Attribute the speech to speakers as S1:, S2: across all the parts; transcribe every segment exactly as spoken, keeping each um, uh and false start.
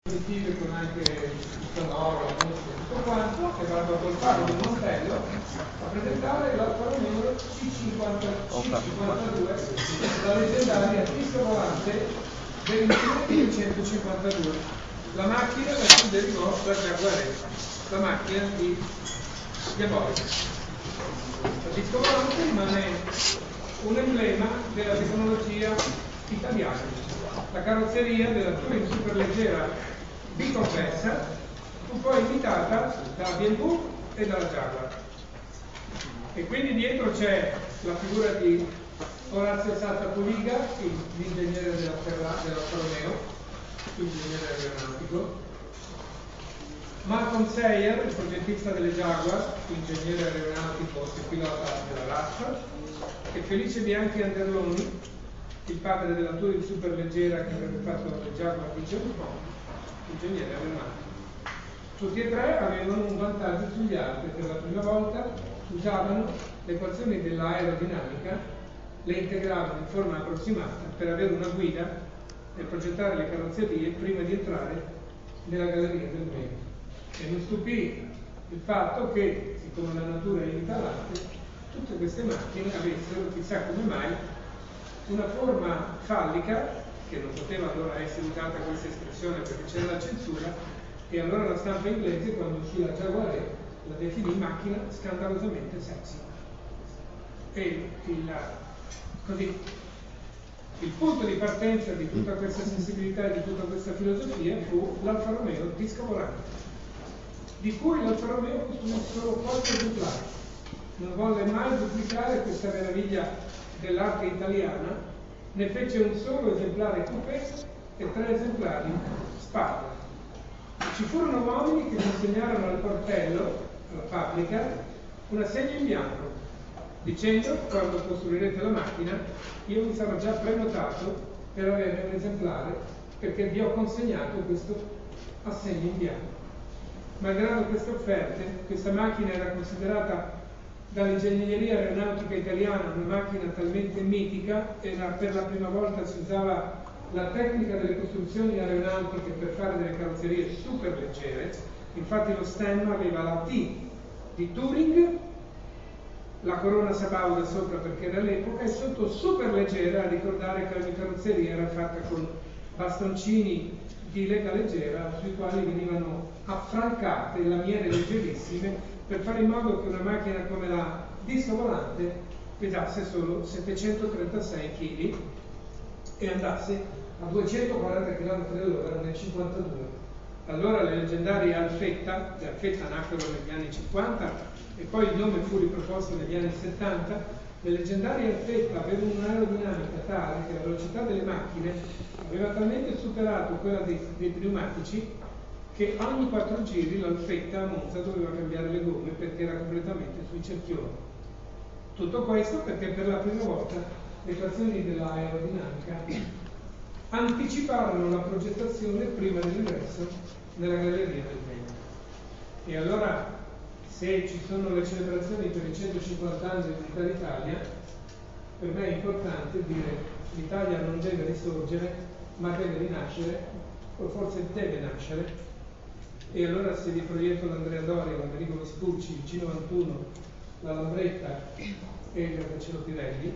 S1: con anche il sonoro, la musica, tutto quanto, e vado col faro del Montello a presentare l'Alfa Romeo C cinquantadue, la leggendaria pista volante del millenovecentocinquantadue. La macchina da cui derivò la Jaguar, la macchina di Diabolica. La disco volante rimane un emblema della tecnologia italiana. La carrozzeria della Touring superleggera bicompressa fu poi imitata da B M W e dalla Jaguar. E quindi dietro c'è la figura di Orazio Satta Puliga, l'ingegnere della Alfa Romeo, ingegnere aeronautico, Malcolm Sayer, il progettista delle Jaguar, ingegnere aeronautico e pilota della R A F, e Felice Bianchi Anderloni, il padre della Touring superleggera che avrebbe fatto le Jaguar di John Bond, ingegnere aeronautico. Tutti e tre avevano un vantaggio sugli altri: per la prima volta usavano le equazioni dell'aerodinamica, le integravano in forma approssimata per avere una guida e progettare le carrozzerie prima di entrare nella galleria del vento. E non stupì il fatto che, siccome la natura imita l'arte, tutte queste macchine avessero, chissà come mai, una forma fallica, che non poteva allora essere usata questa espressione perché c'era la censura, e allora la stampa inglese, quando uscì la Jaguar, la definì macchina scandalosamente sexy. E il, così, il punto di partenza di tutta questa sensibilità e di tutta questa filosofia fu l'Alfa Romeo disco volante, di cui l'Alfa Romeo costruì solo quattro esemplari. Non volle mai duplicare questa meraviglia dell'arte italiana, ne fece un solo esemplare coupé e tre esemplari spalla. Ci furono uomini che consegnarono al portello, alla fabbrica, un assegno in bianco, dicendo: quando costruirete la macchina io vi sarò già prenotato per avere un esemplare, perché vi ho consegnato questo assegno in bianco. Malgrado queste offerte, questa macchina era considerata dall'ingegneria aeronautica italiana una macchina talmente mitica, e per la prima volta si usava la tecnica delle costruzioni aeronautiche per fare delle carrozzerie super leggere. Infatti lo stemma aveva la T di Touring, la corona sabauda sopra perché era l'epoca, e sotto super leggera, a ricordare che ogni carrozzeria era fatta con bastoncini di lega leggera sui quali venivano affrancate lamiere leggerissime, per fare in modo che una macchina come la disco volante pesasse solo settecentotrentasei chili e andasse a duecentoquaranta chilometri all'ora nel cinquantadue. Allora le leggendarie Alfetta, le Alfetta nacquero negli anni cinquanta e poi il nome fu riproposto negli anni settanta. Le leggendarie Alfetta avevano un'aerodinamica tale che la velocità delle macchine aveva talmente superato quella dei, dei pneumatici che ogni quattro giri l'Alfetta a Monza doveva cambiare le gomme perché era completamente sui cerchioni. Tutto questo perché per la prima volta le equazioni dell'aerodinamica anticiparono la progettazione prima dell'ingresso nella galleria del vento. E allora, se ci sono le celebrazioni per i centocinquanta anni dell'Unità d'Italia, per me è importante dire: l'Italia non deve risorgere, ma deve rinascere, o forse deve nascere. E allora, se vi proietto l'Andrea Doria, l'Americo Vespucci, il C novantuno, la Lambretta e il Grattacielo Pirelli,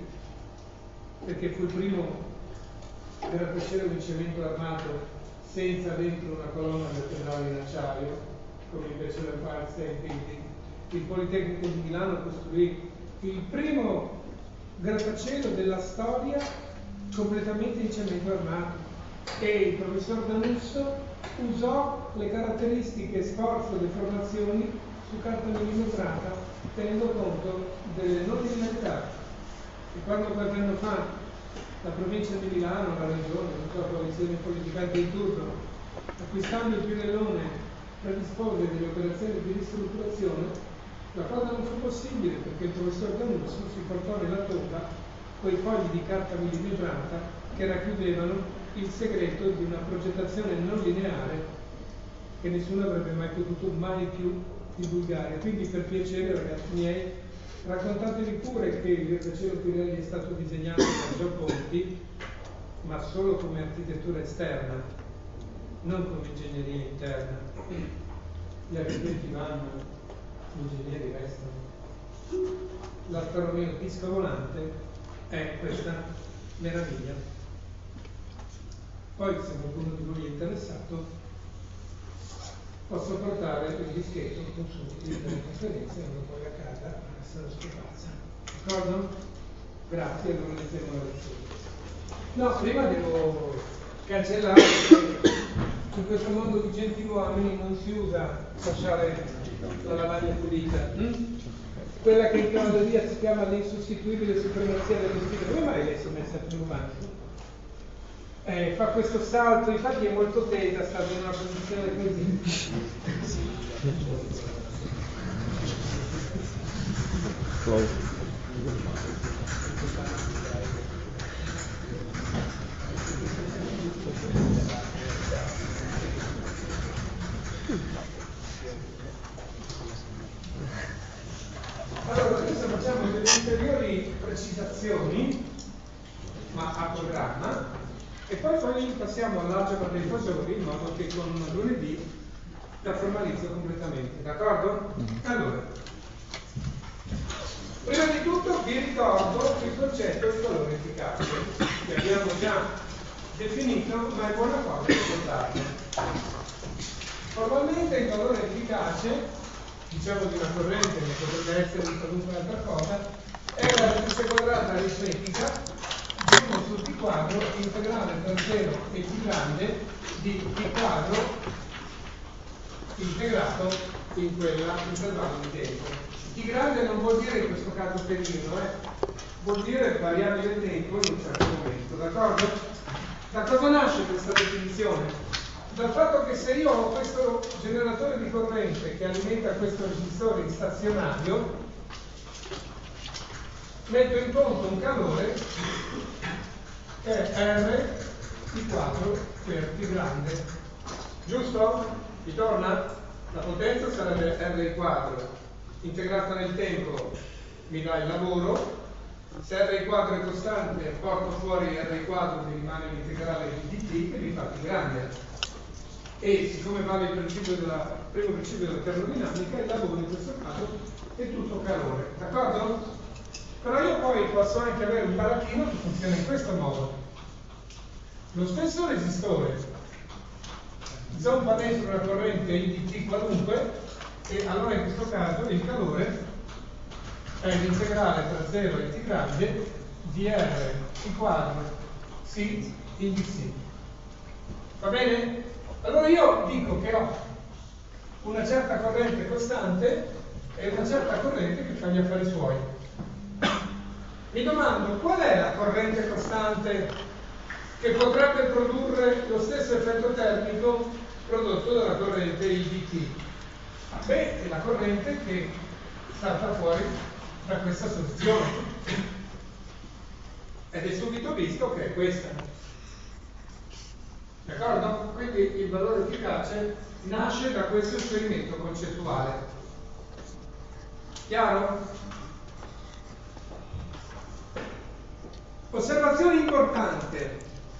S1: perché fu il primo per approcciare un cemento armato senza dentro una colonna vertebrale in acciaio, come invece l'Empire State Building. Il Politecnico di Milano costruì il primo grattacielo della storia completamente in cemento armato, e il professor Danusso usò le caratteristiche sforzo-deformazioni su carta millimetrata, tenendo conto delle non linearità. E quando qualche anno fa la provincia di Milano, la regione, la coalizione politica anche in turno, acquistando il Pirellone, predispose delle operazioni di ristrutturazione, la cosa non fu possibile perché il professor Danusso si portò nella tomba quei fogli di carta millimetrata che racchiudevano il segreto di una progettazione non lineare che nessuno avrebbe mai potuto mai più divulgare. Quindi, per piacere, ragazzi miei, raccontatevi pure che il Grattacielo Pirelli è stato disegnato da Gio Ponti, ma solo come architettura esterna. non come ingegneria interna. Gli architetti vanno, gli ingegneri restano. L'altro mio disco volante è questa meraviglia. Poi se qualcuno di voi è interessato posso portare il dischetto con su le conferenze e lo poi a casa a essere ospitazza. D'accordo? Grazie, allora iniziamo la lezione. No, prima devo cancellare che in questo mondo di gentiluomini non si usa lasciare la lavagna pulita. Hm? Quella che in teologia si chiama l'insostituibile supremazia dello spirito. Come mai lei si è messa più avanti? Eh, fa questo salto, infatti è molto tesa, sta in una posizione così. Allora, adesso facciamo delle ulteriori precisazioni, ma a programma, e poi, poi passiamo all'algebra dei fasori, in modo che con lunedì la formalizzo completamente, d'accordo? Allora, prima di tutto vi ricordo il concetto di valore efficace, che abbiamo già definito, ma è buona cosa ricordarlo. Formalmente il valore efficace, diciamo di una corrente, che potrebbe essere di qualunque altra cosa, è la radice quadrata aritmetica uno su T quadro integrale tra zero e T grande di T quadro integrato in quella intervallo di tempo. T grande non vuol dire in questo caso periodo, eh? Vuol dire variabile tempo in un certo momento, d'accordo? Da cosa nasce questa definizione? Dal fatto che se io ho questo generatore di corrente che alimenta questo resistore in stazionario, metto in conto un calore che è R T quattro per T grande, giusto? Vi torna? La potenza sarebbe R quattro integrata nel tempo, mi dà il lavoro. Se R quattro è costante, porto fuori R quattro che rimane l'integrale di dt che mi fa T grande. E siccome vale il principio della, primo principio della termodinamica, il lavoro in questo caso è tutto calore, d'accordo? Però io poi posso anche avere un baracchino che funziona in questo modo. Lo stesso resistore zompa dentro una corrente I dt qualunque, e allora in questo caso il calore è l'integrale tra zero e T grande di R T quadro C in dC. Va bene? Allora io dico che ho una certa corrente costante e una certa corrente che fa gli affari suoi. Mi domando qual è la corrente costante che potrebbe produrre lo stesso effetto termico prodotto dalla corrente I dt. Beh, è la corrente che salta fuori da questa soluzione. Ed è subito visto che è questa. D'accordo? Quindi il valore efficace nasce da questo esperimento concettuale. Chiaro? Osservazione importante.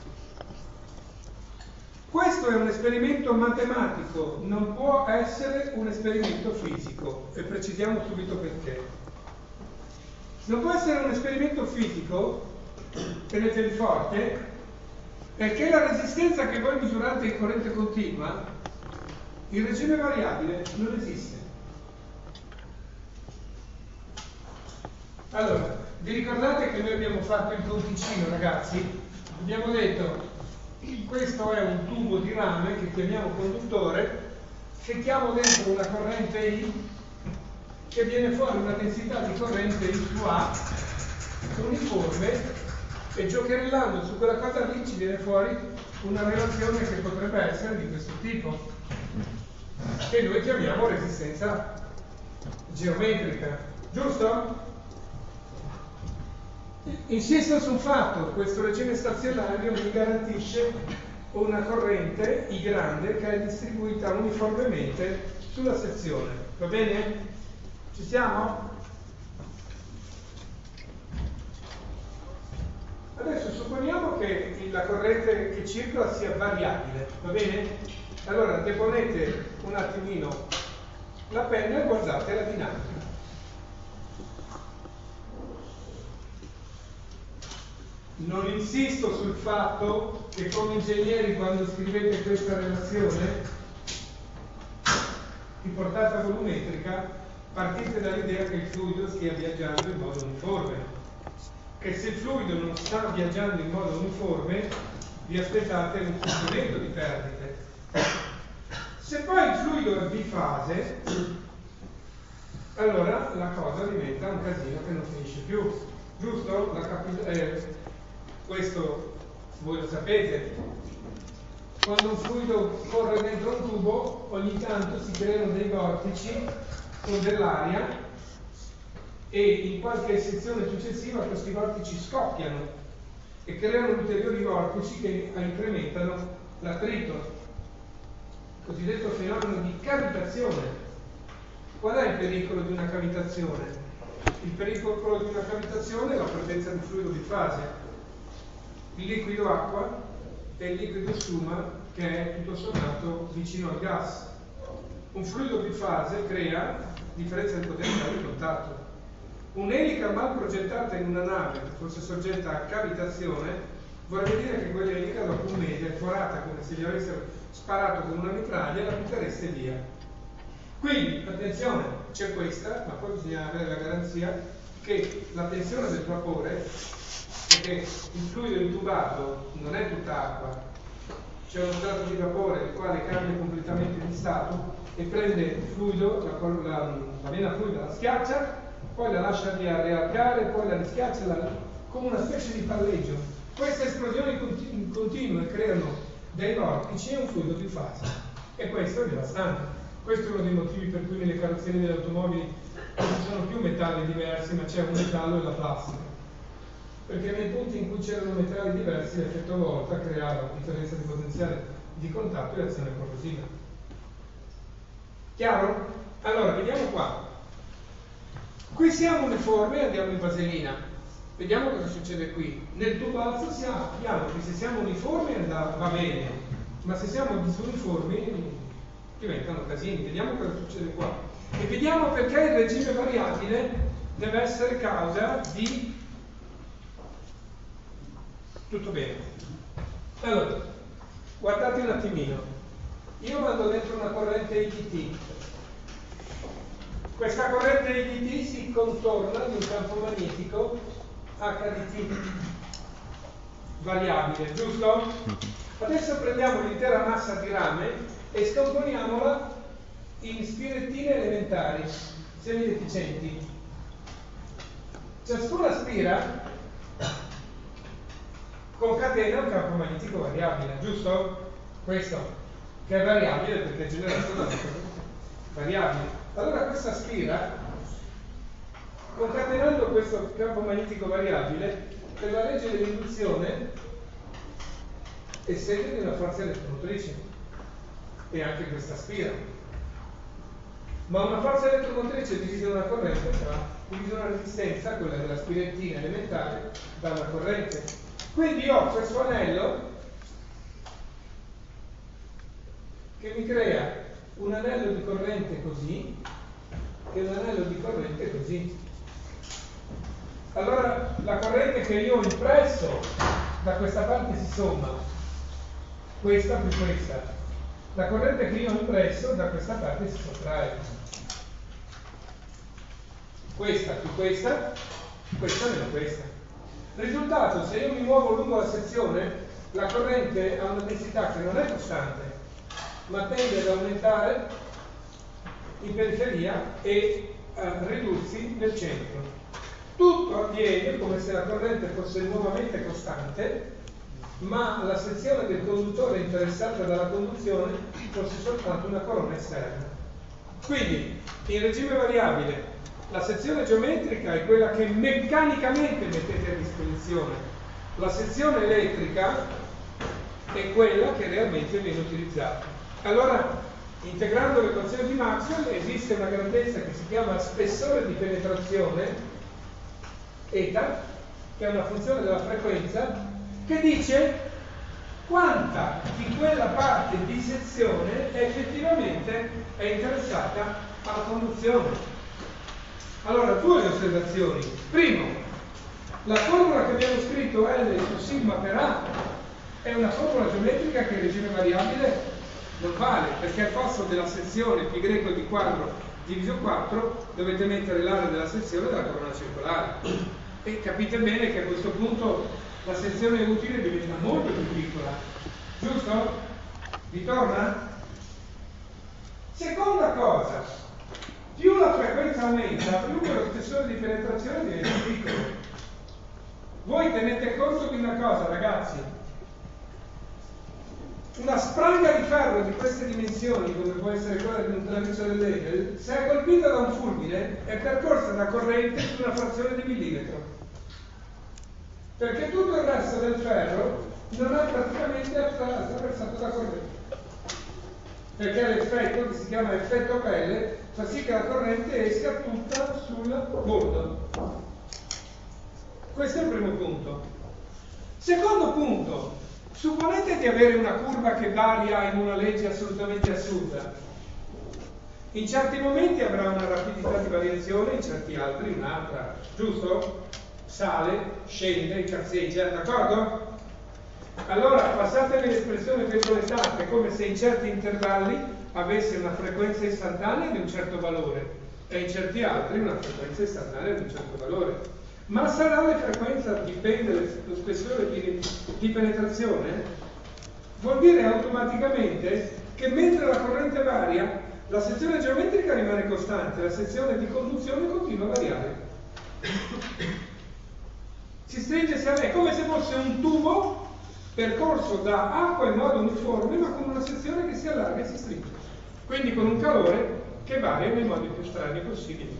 S1: Questo è un esperimento matematico, non può essere un esperimento fisico, e precisiamo subito perché. Non può essere un esperimento fisico, tenetevi forte, perché la resistenza che voi misurate in corrente continua, in regime variabile, non esiste. Allora, vi ricordate che noi abbiamo fatto il conticino, ragazzi? Abbiamo detto, questo è un tubo di rame che chiamiamo conduttore, mettiamo dentro una corrente I, che viene fuori una densità di corrente I su A, uniforme, e giocherellando su quella cosa lì ci viene fuori una relazione che potrebbe essere di questo tipo, che noi chiamiamo resistenza geometrica, giusto? Insisto su un fatto, questo regime stazionario mi garantisce una corrente I grande che è distribuita uniformemente sulla sezione, va bene? Ci siamo? Adesso supponiamo che la corrente che circola sia variabile, va bene? Allora deponete un attimino la penna e guardate la dinamica. Non insisto sul fatto che come ingegneri quando scrivete questa relazione di portata volumetrica partite dall'idea che il fluido stia viaggiando in modo uniforme, che se il fluido non sta viaggiando in modo uniforme vi aspettate un complemento di perdite. Se poi il fluido è bifase, allora la cosa diventa un casino che non finisce più, giusto? La capi- eh, questo voi lo sapete. Quando un fluido corre dentro un tubo, ogni tanto si creano dei vortici con dell'aria e in qualche sezione successiva questi vortici scoppiano e creano ulteriori vortici che incrementano l'attrito, il cosiddetto fenomeno di cavitazione. Qual è il pericolo di una cavitazione? Il pericolo di una cavitazione è la presenza di fluido bifase, il liquido acqua e il liquido schiuma, che è tutto sommato vicino al gas. Un fluido bifase crea differenza di potenziale di contatto. Un'elica mal progettata in una nave che fosse soggetta a cavitazione vorrebbe dire che quell'elica dopo un mese è forata come se gli avessero sparato con una mitraglia e la buttereste via. Quindi attenzione, c'è questa, ma poi bisogna avere la garanzia che la tensione del vapore, perché il fluido intubato non è tutta acqua, c'è uno strato di vapore il quale cambia completamente di stato e prende il fluido, la, la, la vena fluida la schiaccia, poi la lascia riallargare, poi la rischiaccia la, come una specie di palleggio. Queste esplosioni continu- continue creano dei vortici e un fluido bifase, e questo è devastante. Questo è uno dei motivi per cui nelle carrozzerie delle automobili non ci sono più metalli diversi, ma c'è un metallo e la plastica, perché nei punti in cui c'erano metalli diversi l'effetto volta creava differenza di potenziale di contatto e azione corrosiva. Chiaro? Allora, vediamo qua. Qui siamo uniformi e andiamo in vaselina. Vediamo cosa succede qui. Nel tubazzo sappiamo che se siamo uniformi andava, va bene, ma se siamo disuniformi diventano casini. Vediamo cosa succede qua. E vediamo perché il regime variabile deve essere causa di... Tutto bene. Allora, guardate un attimino. Io vado dentro una corrente I D T. Questa corrente I D T si contorna di un campo magnetico H D T variabile, giusto? Adesso prendiamo l'intera massa di rame e scomponiamola in spirettine elementari, semideficenti. Ciascuna spira concatena un campo magnetico variabile, giusto? Questo, che è variabile perché è generato da variabile. Allora questa spira, concatenando questo campo magnetico variabile, per la legge dell'induzione esegue di una forza elettromotrice, e anche questa spira. Ma una forza elettromotrice divide una corrente tra divide una resistenza, quella della spirettina elementare, da una corrente. Quindi ho questo anello che mi crea un anello di corrente così e un anello di corrente così. Allora la corrente che io ho impresso da questa parte si somma, questa più questa. La corrente che io ho impresso da questa parte si sottrae, questa più questa, questa meno questa. Risultato, se io mi muovo lungo la sezione, la corrente ha una densità che non è costante, ma tende ad aumentare in periferia e a ridursi nel centro. Tutto avviene come se la corrente fosse nuovamente costante, ma la sezione del conduttore interessata dalla conduzione fosse soltanto una corona esterna. Quindi, in regime variabile, la sezione geometrica è quella che meccanicamente mettete a disposizione. La sezione elettrica è quella che realmente viene utilizzata. Allora, integrando l'equazione di Maxwell, esiste una grandezza che si chiama spessore di penetrazione, eta, che è una funzione della frequenza, che dice quanta di quella parte di sezione effettivamente è interessata alla conduzione. Allora, due osservazioni. Primo, la formula che abbiamo scritto L su sigma per A è una formula geometrica che in regime variabile non vale, perché al posto della sezione π greco di quadro diviso quattro dovete mettere l'area della sezione della corona circolare. E capite bene che a questo punto la sezione utile diventa molto più piccola. Giusto? Vi torna? Seconda cosa, più la frequenza aumenta, più lo spessore di penetrazione diventa piccolo. Voi tenete conto di una cosa, ragazzi. Una spranga di ferro di queste dimensioni, come può essere quella di un televisore dell'Hegel, se è colpita da un fulmine, è percorsa da corrente su una frazione di millimetro. Perché tutto il resto del ferro non è praticamente attraversato da corrente. Perché l'effetto, che si chiama effetto pelle, fa sì che la corrente esca tutta sul bordo. Questo è il primo punto. Secondo punto, supponete di avere una curva che varia in una legge assolutamente assurda. In certi momenti avrà una rapidità di variazione, in certi altri un'altra, giusto? Sale, scende, cazzeggia, d'accordo? Allora passatemi l'espressione virgolettata, è come se in certi intervalli avesse una frequenza istantanea di un certo valore e in certi altri una frequenza istantanea di un certo valore. Ma sarà la frequenza, dipende lo spessore di, di penetrazione? Vuol dire automaticamente che mentre la corrente varia, la sezione geometrica rimane costante, la sezione di conduzione continua a variare. Si stringe, è come se fosse un tubo percorso da acqua in modo uniforme, ma con una sezione che si allarga e si stringe. Quindi con un calore che varia nei modi più strani possibili.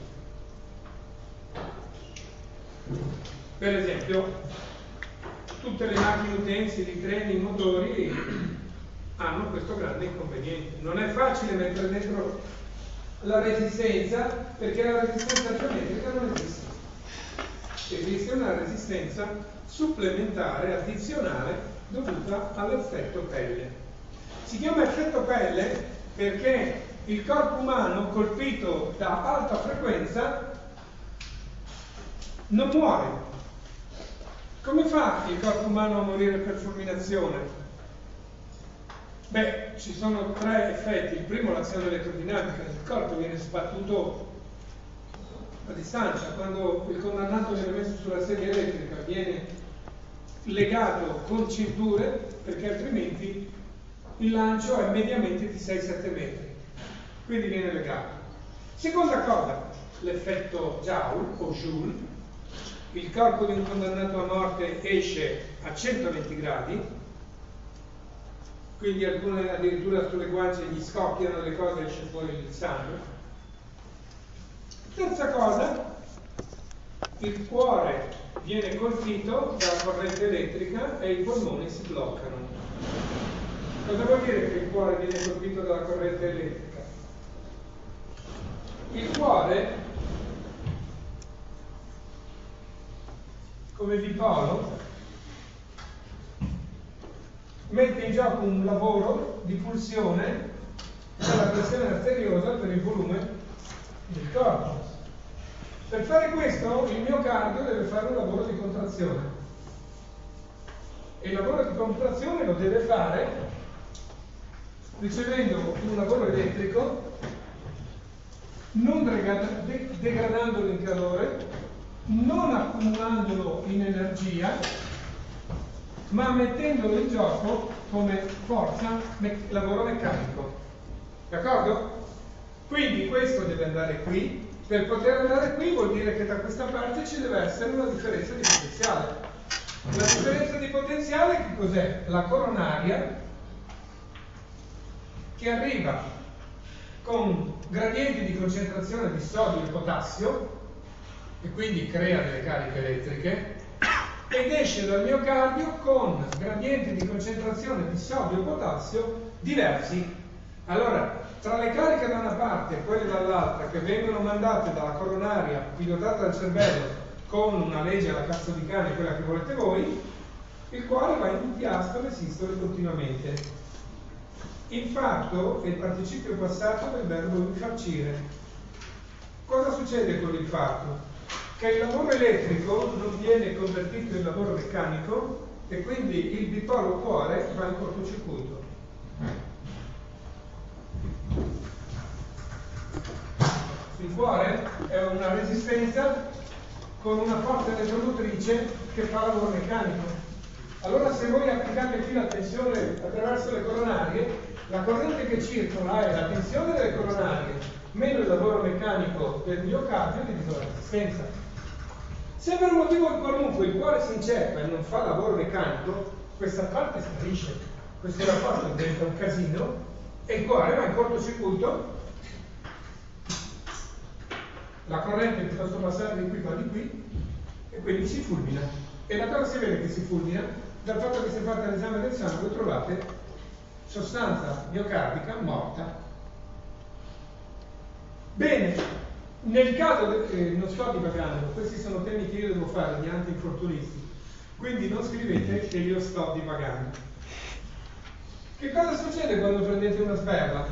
S1: Per esempio, tutte le macchine utensili, i treni, i motori hanno questo grande inconveniente. Non è facile mettere dentro la resistenza, perché la resistenza geometrica non esiste. Esiste una resistenza supplementare, addizionale, dovuta all'effetto pelle. Si chiama effetto pelle perché il corpo umano colpito da alta frequenza non muore. Come fa il corpo umano a morire per fulminazione? Beh, ci sono tre effetti. Il primo, l'azione elettrodinamica. Il corpo viene sbattuto a distanza. Quando il condannato viene messo sulla sedia elettrica, viene legato con cinture, perché altrimenti il lancio è mediamente di sei sette metri. Quindi viene legato. Seconda cosa, l'effetto Joule o Joule. Il corpo di un condannato a morte esce a centoventi gradi, quindi alcune addirittura sulle guance gli scoppiano le cose e esce fuori il sangue. Terza cosa, il cuore viene colpito dalla corrente elettrica e i polmoni si bloccano. Cosa vuol dire che il cuore viene colpito dalla corrente elettrica? Il cuore, come dipolo, mette in gioco un lavoro di pulsione della pressione arteriosa per il volume del corpo. Per fare questo il miocardio deve fare un lavoro di contrazione e il lavoro di contrazione lo deve fare ricevendo un lavoro elettrico, non degradandolo in calore, non accumulandolo in energia, ma mettendolo in gioco come forza, me- lavoro meccanico. D'accordo? Quindi questo deve andare qui. Per poter andare qui vuol dire che da questa parte ci deve essere una differenza di potenziale. La differenza di potenziale che cos'è? La coronaria che arriva con gradienti di concentrazione di sodio e potassio e quindi crea delle cariche elettriche, ed esce dal miocardio con gradienti di concentrazione di sodio e potassio diversi. Allora, tra le cariche da una parte e quelle dall'altra che vengono mandate dalla coronaria pilotata dal cervello con una legge alla cazzo di cane, quella che volete voi, il quale va in piastole e sistole continuamente. Il fatto è il participio passato del verbo infarcire. Cosa succede con il fatto? Che il lavoro elettrico non viene convertito in lavoro meccanico e quindi il bipolo cuore va in cortocircuito. Il cuore è una resistenza con una forza elettromotrice che fa lavoro meccanico. Allora se voi applicate qui la tensione attraverso le coronarie, la corrente che circola è la tensione delle coronarie meno il lavoro meccanico del miocardio diviso la resistenza. Se per un motivo qualunque il cuore si inceppa e non fa lavoro meccanico, questa parte sparisce, questo rapporto diventa un casino e il cuore va in cortocircuito. La corrente piuttosto passare di qui va di qui e quindi si fulmina. E da cosa si vede che si fulmina? Dal fatto che se fate l'esame del sangue trovate sostanza miocardica morta. Bene, nel caso, eh, non sto divagando, questi sono temi che io devo fare, gli anti-infortunisti, quindi non scrivete che io sto divagando. Che cosa succede quando prendete una sberla?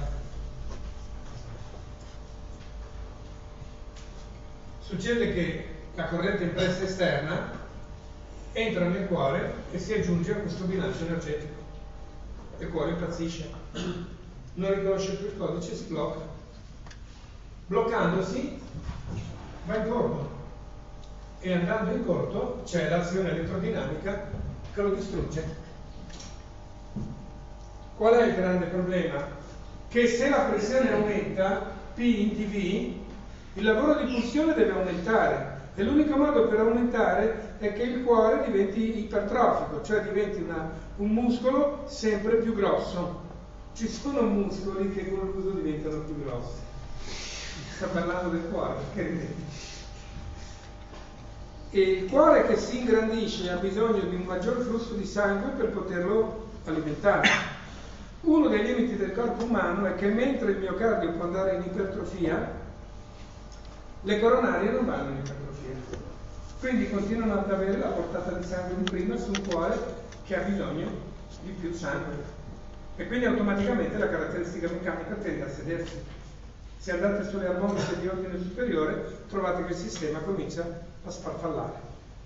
S1: Succede che la corrente impressa esterna entra nel cuore e si aggiunge a questo bilancio energetico. Il cuore impazzisce, non riconosce più il codice, si blocca. Bloccandosi va in corto e andando in corto c'è l'azione elettrodinamica che lo distrugge. Qual è il grande problema? Che se la pressione aumenta, P in T V, il lavoro di pulsione deve aumentare e l'unico modo per aumentare è che il cuore diventi ipertrofico, cioè diventi una, un muscolo sempre più grosso. Ci sono muscoli che con l'uso diventano più grossi. Sta parlando del cuore, perché e il cuore che si ingrandisce ha bisogno di un maggior flusso di sangue per poterlo alimentare. Uno dei limiti del corpo umano è che mentre il miocardio può andare in ipertrofia, le coronarie non vanno in ipertrofia. Quindi continuano ad avere la portata di sangue di prima su un cuore che ha bisogno di più sangue. E quindi automaticamente la caratteristica meccanica tende a sedersi. Se andate sulle armoniche di ordine superiore, trovate che il sistema comincia a sfarfallare.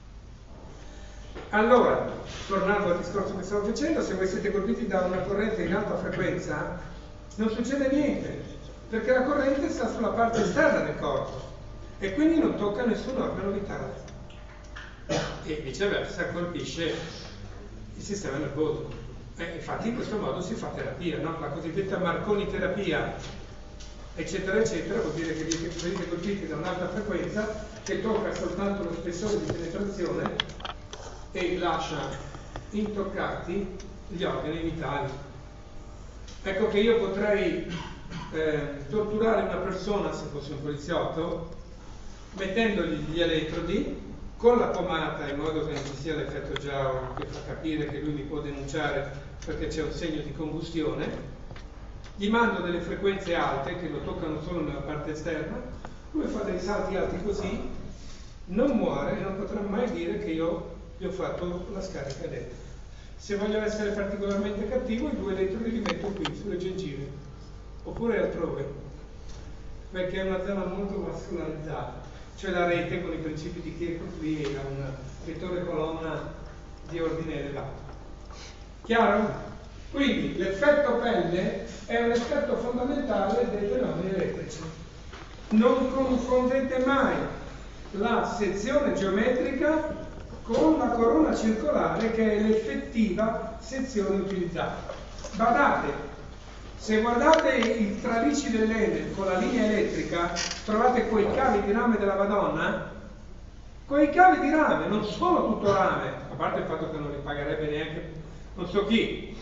S1: Allora, tornando al discorso che stavo facendo, se voi siete colpiti da una corrente in alta frequenza, non succede niente, perché la corrente sta sulla parte esterna del corpo e quindi non tocca nessun organo vitale. E viceversa colpisce il sistema nervoso. E infatti in questo modo si fa terapia, no? La cosiddetta Marconi terapia, eccetera eccetera, vuol dire che venite colpiti da un'alta frequenza che tocca soltanto lo spessore di penetrazione e lascia intoccati gli organi vitali. Ecco che io potrei eh, torturare una persona, se fosse un poliziotto, mettendogli gli elettrodi con la pomata in modo che non ci sia l'effetto Joule che fa capire che lui mi può denunciare perché c'è un segno di combustione. Gli mando delle frequenze alte che lo toccano solo nella parte esterna, lui fa dei salti alti così, non muore e non potrà mai dire che io gli ho fatto la scarica elettrica. Se voglio essere particolarmente cattivo, i due elettrodi li metto qui, sulle gengive, oppure altrove, perché è una zona molto vascolarizzata. Cioè la rete con i principi di Kirchhoff lì era un vettore colonna di ordine elevato. Chiaro? Quindi l'effetto pelle è un effetto fondamentale dei fenomeni elettrici. Non confondete mai la sezione geometrica con la corona circolare che è l'effettiva sezione utilizzata. Badate, se guardate i tralicci dell'Enel con la linea elettrica, trovate quei cavi di rame della Madonna? Quei cavi di rame non sono tutto rame, a parte il fatto che non li pagherebbe neanche non so chi.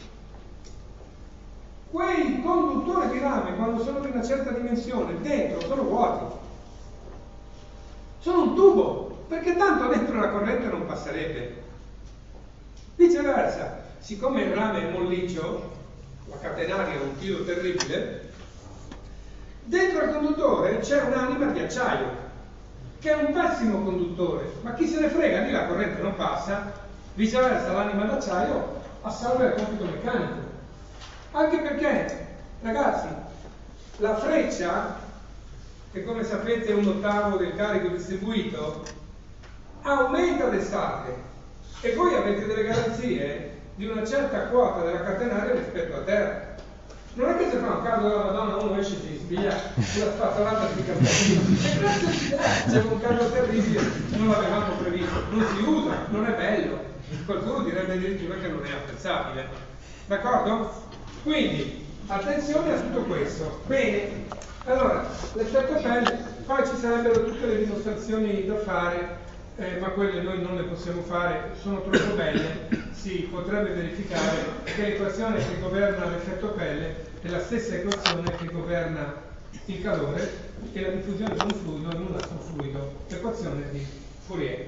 S1: Quei conduttori di rame, quando sono di una certa dimensione, dentro sono vuoti. Sono un tubo, perché tanto dentro la corrente non passerebbe. Viceversa, siccome il rame è molliccio, la catenaria è un tiro terribile, dentro al conduttore c'è un'anima di acciaio che è un pessimo conduttore, ma chi se ne frega, lì la corrente non passa, viceversa l'anima d'acciaio assolve il compito meccanico. Anche perché, ragazzi, la freccia, che come sapete è un ottavo del carico distribuito, aumenta d'estate e voi avete delle garanzie di una certa quota della catenaria rispetto a terra. Non è che se fa un caldo della Madonna uno esce e si spiglia sulla spazzolata di capelli. E grazie a Dio, c'è un caldo terribile, non l'avevamo previsto, non si usa, non è bello. Qualcuno direbbe addirittura che non è apprezzabile. D'accordo? Quindi, attenzione a tutto questo. Bene, allora, l'effetto pelle, poi ci sarebbero tutte le dimostrazioni da fare, eh, ma quelle noi non le possiamo fare, sono troppo belle. Si potrebbe verificare che l'equazione che governa l'effetto pelle è la stessa equazione che governa il calore e la diffusione di un fluido in un altro fluido, l'equazione di Fourier.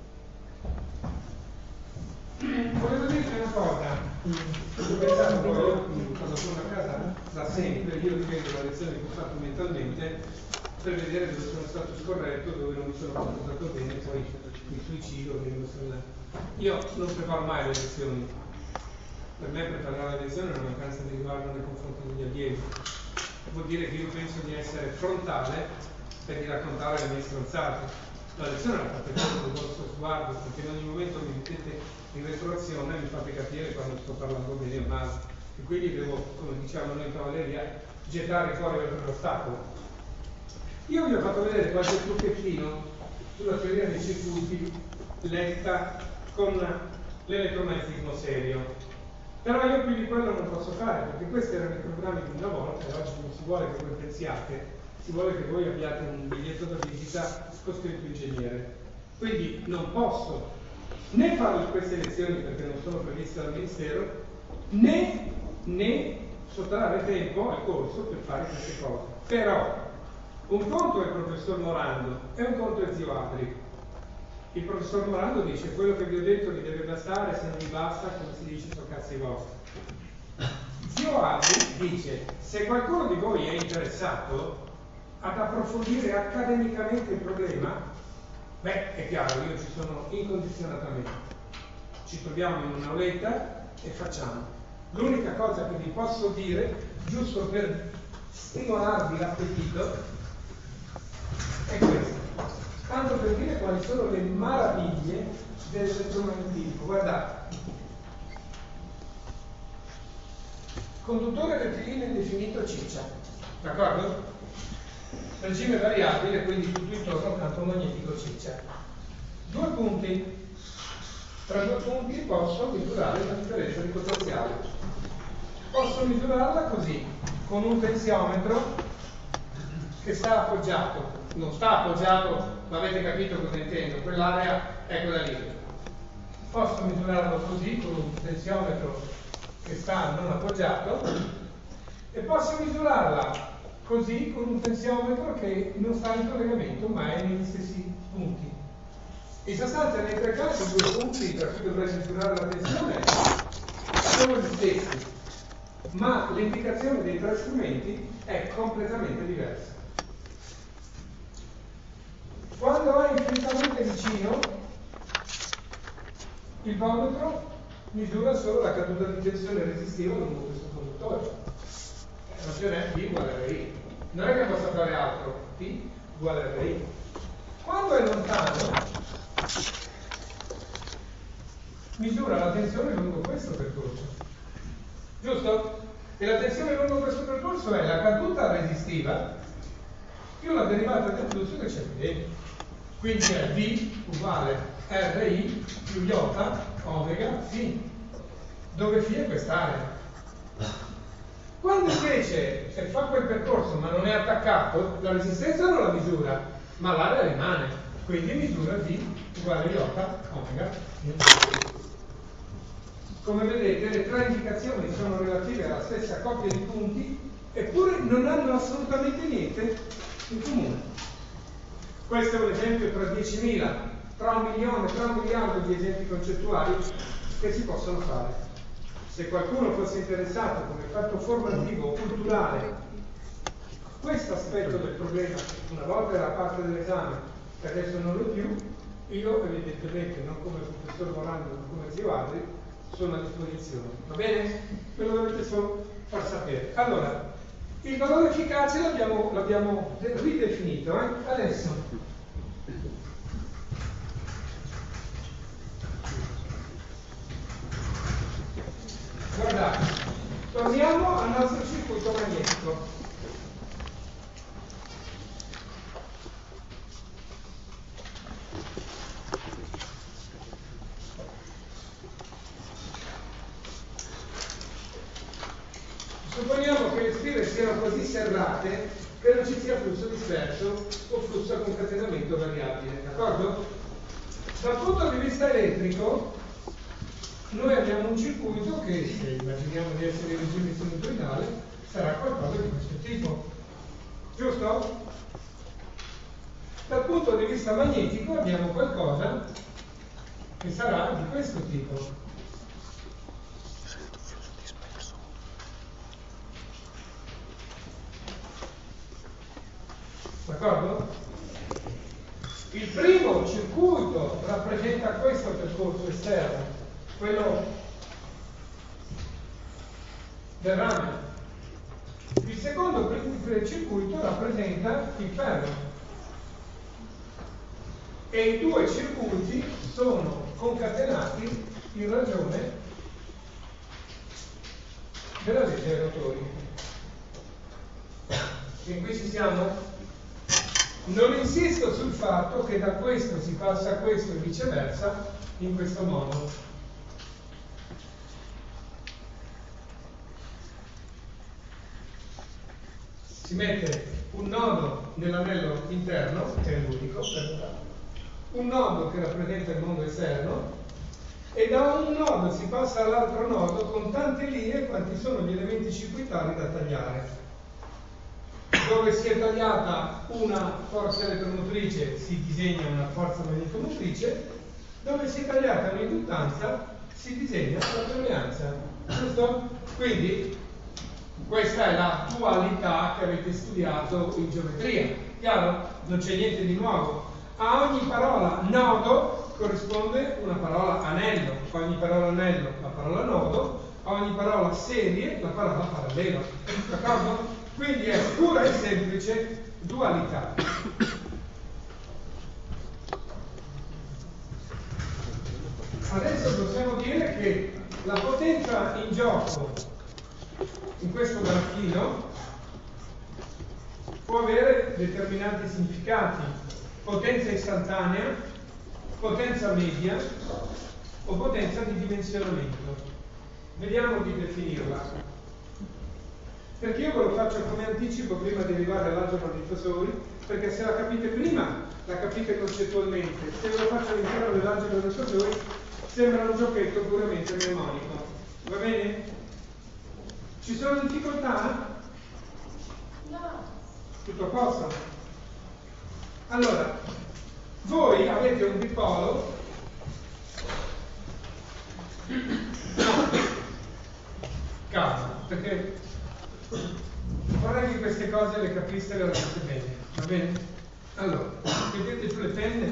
S1: Volevo dirvi una cosa, ho pensato poi quando sono a casa da sempre, io riprendo la lezione che ho fatto mentalmente per vedere dove sono stato scorretto, dove non mi sono comportato bene, poi mi suicido. Io non preparo mai le lezioni, per me preparare le lezioni è una mancanza di riguardo nei confronti degli allievi, vuol dire che io penso di essere frontale per di raccontare le mie stronzate. La lezione la fate voi con il vostro sguardo, perché in ogni momento mi mettete in retroazione e mi fate capire quando sto parlando bene o male, e quindi devo, come diciamo noi in cavalleria, gettare fuori l'ostacolo. Io vi ho fatto vedere qualche trucchettino sulla teoria dei circuiti letta con l'elettromagnetismo serio, però io più di quello non posso fare, perché questi erano i programmi di una volta e oggi non si vuole che voi pensiate, si vuole che voi abbiate un biglietto da visita con scritto ingegnere. Quindi non posso né fare queste lezioni perché non sono previste dal Ministero, né, né sottrarre tempo al corso per fare queste cose. Però un conto è il professor Morando e un conto è zio Adri. Il professor Morando dice: quello che vi ho detto vi deve bastare, se non vi basta, come si dice, sono cazzi vostri. Zio Adri dice: se qualcuno di voi è interessato ad approfondire accademicamente il problema, beh, è chiaro, io ci sono incondizionatamente. Ci troviamo in un'auletta e facciamo. L'unica cosa che vi posso dire, giusto per stimolarvi l'appetito, è questo. Tanto per dire quali sono le meraviglie dell'elettromagnetismo. Guardate, conduttore rettilineo indefinito ciccia, d'accordo? Regime variabile, quindi tutto intorno campo magnetico ciccia. Due punti, tra due punti posso misurare la differenza di potenziale. Posso misurarla così, con un tensiometro che sta appoggiato, non sta appoggiato, ma avete capito cosa intendo, quell'area è quella lì. Posso misurarlo così, con un tensiometro che sta non appoggiato, e posso misurarla così, con un tensiometro che non sta in collegamento, ma è negli stessi punti. In sostanza, nei tre casi, i due punti per cui dovrei misurare la tensione sono gli stessi, ma l'indicazione dei tre strumenti è completamente diversa. Quando è infinitamente vicino, il volmetro misura solo la caduta di tensione resistiva lungo questo conduttore. La ragione è P uguale R I. Non è che possa fare altro. P uguale R I. Quando è lontano, misura la tensione lungo questo percorso. Giusto? E la tensione lungo questo percorso è la caduta resistiva più la derivata del flusso che c'è qui dentro. Quindi è V uguale R I più iota omega φ, dove φ è quest'area. Quando invece se fa quel percorso ma non è attaccato, la resistenza non la misura, ma l'area rimane. Quindi misura V uguale iota omega φ. Come vedete, le tre indicazioni sono relative alla stessa coppia di punti, eppure non hanno assolutamente niente in comune. Questo è un esempio tra diecimila, tra un milione, tra un miliardo di esempi concettuali che si possono fare. Se qualcuno fosse interessato come fatto formativo o culturale questo aspetto del problema, una volta era parte dell'esame, che adesso non lo è più, io evidentemente non come professor Morando, ma come zio Adri, sono a disposizione, va bene? Ve lo dovete solo far sapere. Allora, il valore efficace l'abbiamo, l'abbiamo ridefinito, eh? Adesso guardate, torniamo al nostro circuito magnetico. Supponiamo che le sfere siano così serrate che non ci sia flusso disperso o flusso a concatenamento variabile, d'accordo? Dal punto di vista elettrico, noi abbiamo un circuito che, se immaginiamo di essere in regime sinusoidale, sarà qualcosa di questo tipo, giusto? Dal punto di vista magnetico abbiamo qualcosa che sarà di questo tipo. D'accordo? Il primo circuito rappresenta questo percorso esterno, quello del rame. Il secondo circuito rappresenta il ferro. E i due circuiti sono concatenati in ragione della legge dei rotori. E qui ci siamo? Non insisto sul fatto che da questo si passa a questo e viceversa in questo modo. Si mette un nodo nell'anello interno, che è l'unico, un nodo che rappresenta il mondo esterno, e da un nodo si passa all'altro nodo con tante linee quanti sono gli elementi circuitari da tagliare. Dove si è tagliata una forza elettromotrice si disegna una forza magnetomotrice, dove si è tagliata un'induttanza si disegna la permeanza, giusto? Quindi questa è la dualità che avete studiato in geometria, chiaro? Non c'è niente di nuovo. A ogni parola nodo corrisponde una parola anello, a ogni parola anello la parola nodo, a ogni parola serie la parola parallelo, d'accordo? Quindi è pura e semplice dualità. Adesso possiamo dire che la potenza in gioco in questo grafino può avere determinati significati: potenza istantanea, potenza media o potenza di dimensionamento. Vediamo di definirla. Perché io ve lo faccio come anticipo prima di arrivare all'algebra dei fasori, perché se la capite prima la capite concettualmente, se ve lo faccio all'interno dell'algebra dei fasori sembra un giochetto puramente mnemonico. Va bene? Ci sono difficoltà? No. Tutto a posto? Allora, voi avete un dipolo. No. Calma, perché vorrei che queste cose le capiste veramente bene, va bene? Allora, vedete giù le penne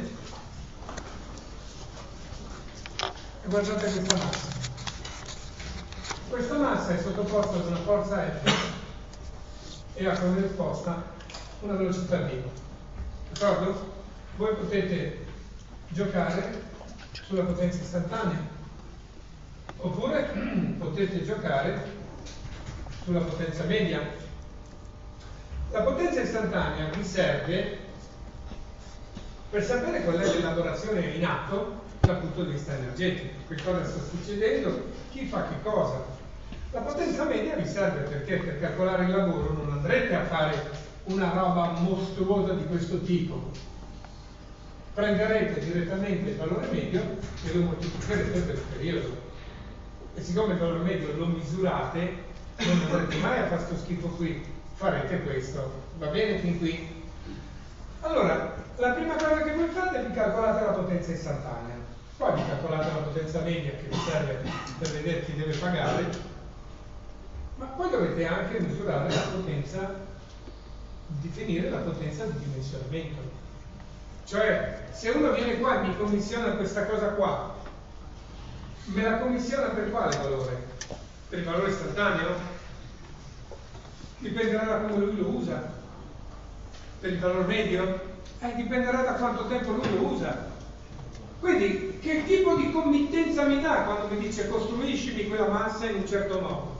S1: e guardate questa massa. Questa massa è sottoposta ad una forza F e ha come risposta una velocità V. D'accordo? Voi potete giocare sulla potenza istantanea, oppure potete giocare sulla potenza media. La potenza istantanea vi serve per sapere qual è l'elaborazione in atto dal punto di vista energetico, che cosa sta succedendo, chi fa che cosa. La potenza media vi serve perché per calcolare il lavoro non andrete a fare una roba mostruosa di questo tipo. Prenderete direttamente il valore medio e lo moltiplicherete per il periodo. E siccome il valore medio lo misurate, non andrete mai a fare sto schifo qui, farete questo. Va bene fin qui? Allora, la prima cosa che voi fate è vi calcolate la potenza istantanea, poi vi calcolate la potenza media che vi serve per vedere chi deve pagare, ma poi dovete anche misurare la potenza, definire la potenza di dimensionamento. Cioè, se uno viene qua e mi commissiona questa cosa qua, me la commissiona per quale valore? Per il valore istantaneo? Dipenderà da come lui lo usa. Per il valore medio? Eh, dipenderà da quanto tempo lui lo usa. Quindi, che tipo di committenza mi dà quando mi dice costruiscimi quella massa in un certo modo?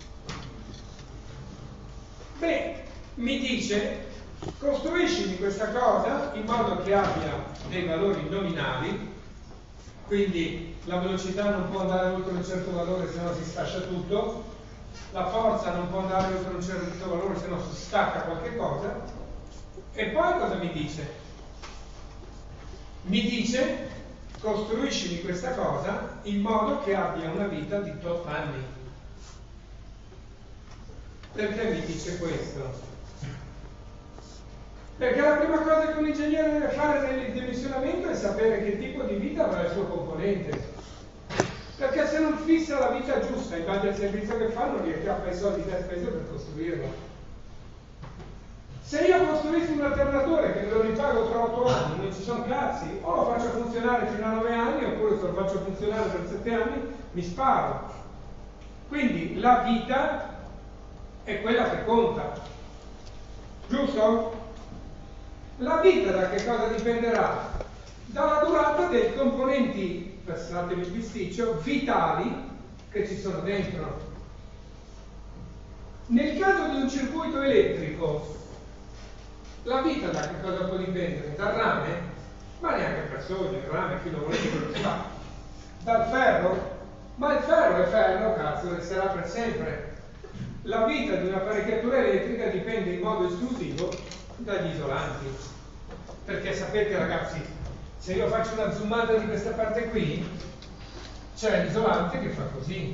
S1: Beh, mi dice costruiscimi questa cosa in modo che abbia dei valori nominali, quindi la velocità non può andare oltre un certo valore se no si sfascia tutto, la forza non può andare oltre un certo valore se no si stacca qualche cosa. E poi cosa mi dice? Mi dice costruiscimi questa cosa in modo che abbia una vita di tot anni. Perché mi dice questo? Perché la prima cosa che un ingegnere deve fare nel dimensionamento è sapere che tipo di vita avrà il suo componente. Perché se non fissa la vita giusta in base al servizio che fa, non riacchiappa i soldi che ha speso per costruirlo. Se io costruisco un alternatore che me lo ripago tra otto anni, non ci sono cazzi, o lo faccio funzionare fino a nove anni, oppure se lo faccio funzionare per sette anni, mi sparo. Quindi la vita è quella che conta. Giusto? La vita da che cosa dipenderà? Dalla durata dei componenti, passatemi il bisticcio, vitali che ci sono dentro. Nel caso di un circuito elettrico, la vita da che cosa può dipendere? Dal rame? Ma neanche per sogno, il rame chi lo volete lo fa. Dal ferro? Ma il ferro è ferro, cazzo, resterà per sempre. La vita di un'apparecchiatura elettrica dipende in modo esclusivo dagli isolanti. Perché sapete ragazzi, se io faccio una zoomata di questa parte qui, c'è l'isolante che fa così.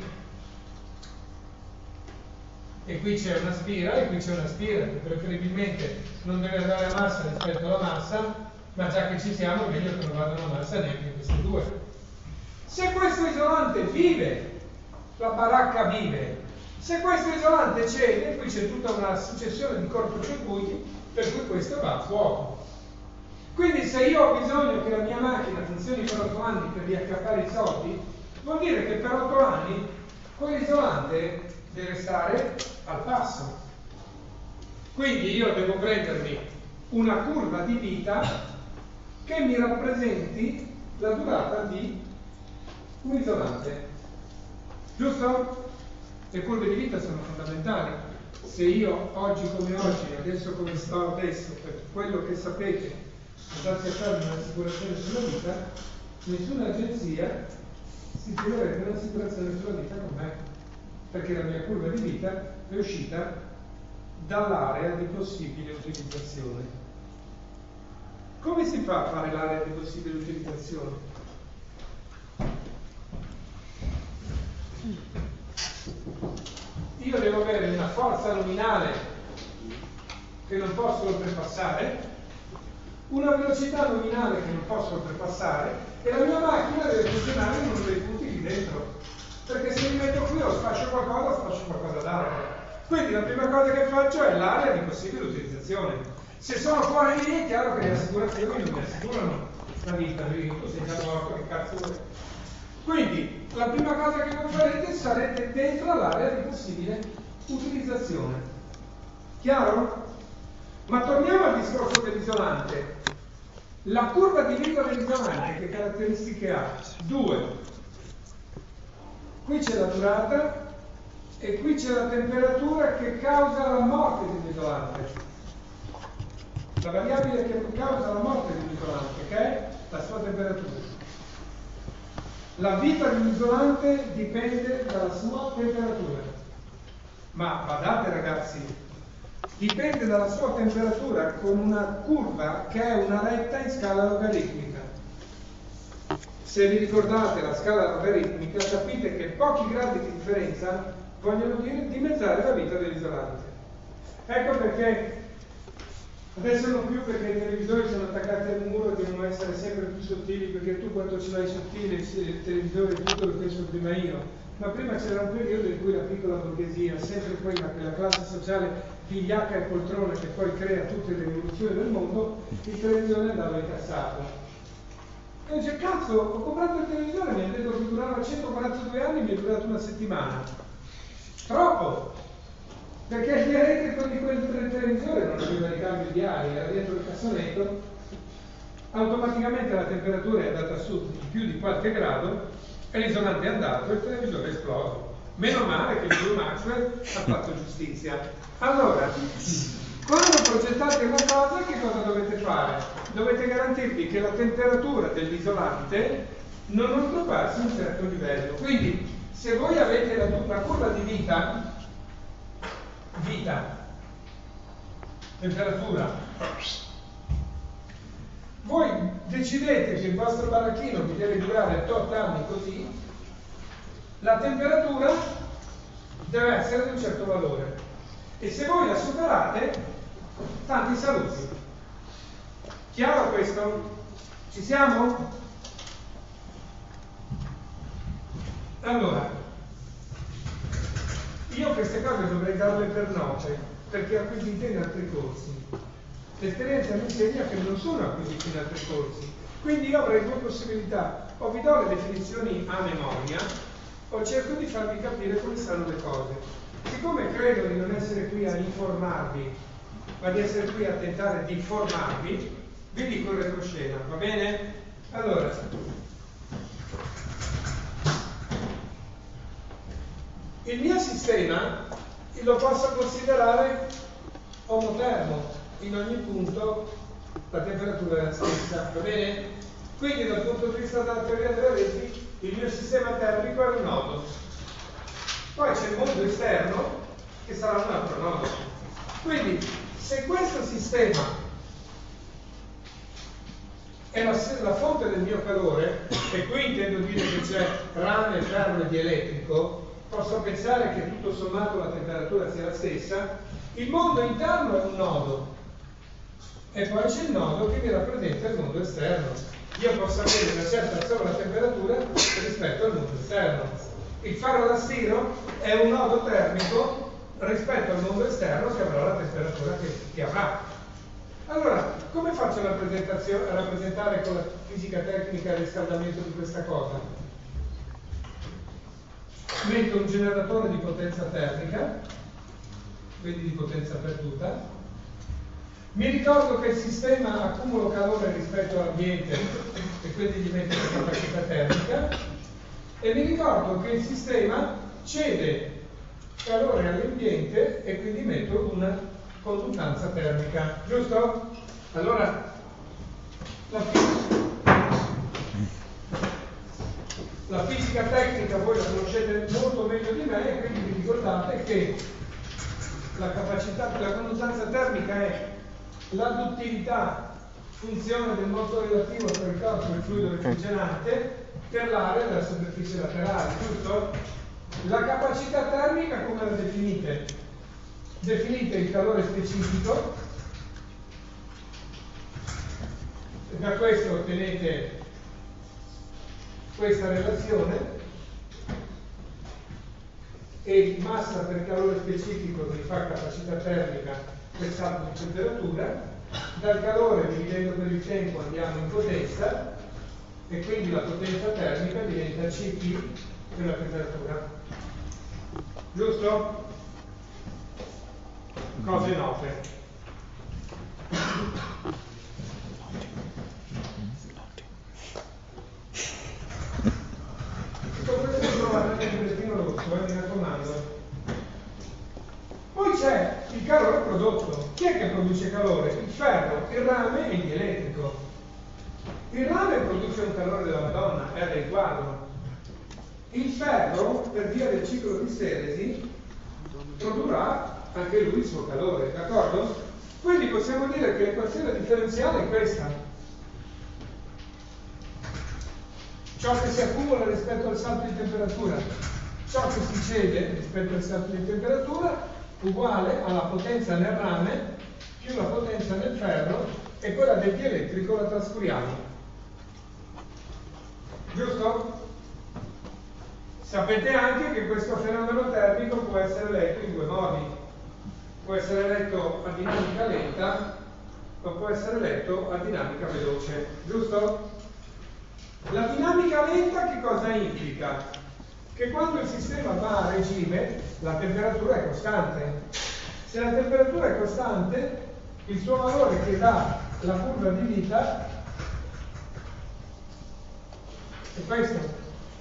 S1: E qui c'è una spira e qui c'è una spira che preferibilmente non deve andare a massa rispetto alla massa, ma già che ci siamo è meglio che non vadano a massa neanche queste due. Se questo isolante vive, la baracca vive. Se questo isolante cede, qui c'è tutta una successione di cortocircuiti per cui questo va a fuoco. Quindi se io ho bisogno che la mia macchina funzioni per otto anni per riaccappare i soldi, vuol dire che per otto anni quell'isolante deve stare al passo. Quindi io devo prendermi una curva di vita che mi rappresenti la durata di un isolante. Giusto? Le curve di vita sono fondamentali. Se io oggi come oggi, adesso come sto adesso, per quello che sapete, andassi a farmi un'assicurazione sulla vita, nessuna agenzia si tirerebbe un'assicurazione sulla vita con me, perché la mia curva di vita è uscita dall'area di possibile utilizzazione. Come si fa a fare l'area di possibile utilizzazione? Io devo avere una forza nominale che non posso oltrepassare, una velocità nominale che non posso oltrepassare, e la mia macchina deve funzionare in uno dei punti lì dentro, perché se mi metto qui o sfascio qualcosa, sfascio qualcosa d'altro. Quindi la prima cosa che faccio è l'area di possibile utilizzazione. Se sono fuori lì è chiaro che le assicurazioni non mi assicurano la vita, perché tu sei già morto, che cazzo vuoi? Quindi la prima cosa che voi farete sarete dentro l'area di possibile utilizzazione. Chiaro? Ma torniamo al discorso dell'isolante. La curva di vita dell'isolante che caratteristiche ha? Due. Qui c'è la durata e qui c'è la temperatura che causa la morte dell'isolante. La variabile che causa la morte dell'isolante, che è la sua temperatura. La vita di un isolante dipende dalla sua temperatura. Ma badate ragazzi, dipende dalla sua temperatura con una curva che è una retta in scala logaritmica. Se vi ricordate la scala logaritmica, capite che pochi gradi di differenza vogliono dire dimezzare la vita dell'isolante. Ecco perché adesso non più, perché i televisori sono attaccati al muro e devono essere sempre più sottili, perché tu quando ce l'hai sottile il televisore tutto lo penso prima io, ma prima c'era un periodo in cui la piccola borghesia, sempre quella, quella classe sociale vigliacca e poltrona che poi crea tutte le rivoluzioni del mondo, il televisore andava incassato. E dice, cazzo, ho comprato il televisore, mi hanno detto che durava centoquarantadue anni, mi è durato una settimana. Troppo! Perché il elettrico di quel televisore non aveva ricambio di aria, era dentro il cassonetto, automaticamente la temperatura è andata su di più di qualche grado e l'isolante è andato e il televisore è esploso. Meno male che Joe Maxwell ha fatto giustizia. Allora, quando progettate una cosa, che cosa dovete fare? Dovete garantirvi che la temperatura dell'isolante non oltrepassi un certo livello. Quindi, se voi avete la, la curva di vita, vita, temperatura, voi decidete che il vostro baracchino vi deve durare otto anni così, la temperatura deve essere di un certo valore. E se voi la superate, tanti saluti. Chiaro questo? Ci siamo? Allora, io queste cose dovrei darle per note, perché acquisite in altri corsi. L'esperienza mi insegna che non sono acquisiti in altri corsi. Quindi io avrei due possibilità: o vi do le definizioni a memoria, o cerco di farvi capire come stanno le cose. Siccome credo di non essere qui a informarvi, ma di essere qui a tentare di formarvi, vi dico il retroscena, va bene? Allora, il mio sistema lo posso considerare omotermo, in ogni punto la temperatura è la stessa, va bene? Quindi dal punto di vista della teoria delle reti, il mio sistema termico è un nodo. Poi c'è il mondo esterno che sarà un altro nodo. Quindi, se questo sistema è la, la fonte del mio calore, e qui intendo dire che c'è rame, ferro e dielettrico, posso pensare che tutto sommato la temperatura sia la stessa, il mondo interno è un nodo, e poi c'è il nodo che mi rappresenta il mondo esterno. Io posso avere una certa sovratemperatura rispetto al mondo esterno. Il ferro da stiro è un nodo termico rispetto al mondo esterno che avrà la temperatura che, che avrà. Allora, come faccio a, a rappresentare con la fisica tecnica il riscaldamento di questa cosa? Metto un generatore di potenza termica, quindi di potenza perduta. Mi ricordo che il sistema accumula calore rispetto all'ambiente e quindi gli metto la capacità termica. E mi ricordo che il sistema cede calore all'ambiente e quindi metto una conduttanza termica, giusto? Allora, la fisica, la fisica tecnica voi la conoscete molto meglio di me, e quindi vi ricordate che la capacità, la conduttanza termica è l'adduttività, funzione del moto relativo tra il corpo e il fluido refrigerante per l'area della superficie laterale, giusto? La capacità termica come la definite? Definite il calore specifico, e da questo ottenete questa relazione, e massa per calore specifico vi fa capacità termica per salto di temperatura. Dal calore, dividendo per il tempo, andiamo in potenza, e quindi la potenza termica diventa C P per la temperatura. Giusto? Cose note. Tutto questo trovate anche il bollettino rosso, eh, mi raccomando. Poi c'è il calore prodotto. Chi è che produce calore? Il ferro, il rame e il dielettrico. Il rame produce un calore della Madonna, è del quadro. Il ferro, per via del ciclo di steresi, produrrà anche lui il suo calore, d'accordo? Quindi possiamo dire che l'equazione differenziale è questa. Ciò che si accumula rispetto al salto di temperatura, ciò che si cede rispetto al salto di temperatura, uguale alla potenza nel rame più la potenza nel ferro, e quella del dielettrico la trascuriamo. Giusto? Sapete anche che questo fenomeno termico può essere letto in due modi. Può essere letto a dinamica lenta o può essere letto a dinamica veloce, giusto? La dinamica lenta che cosa implica? Che quando il sistema va a regime la temperatura è costante. Se la temperatura è costante, il suo valore che dà la curva di vita è questo.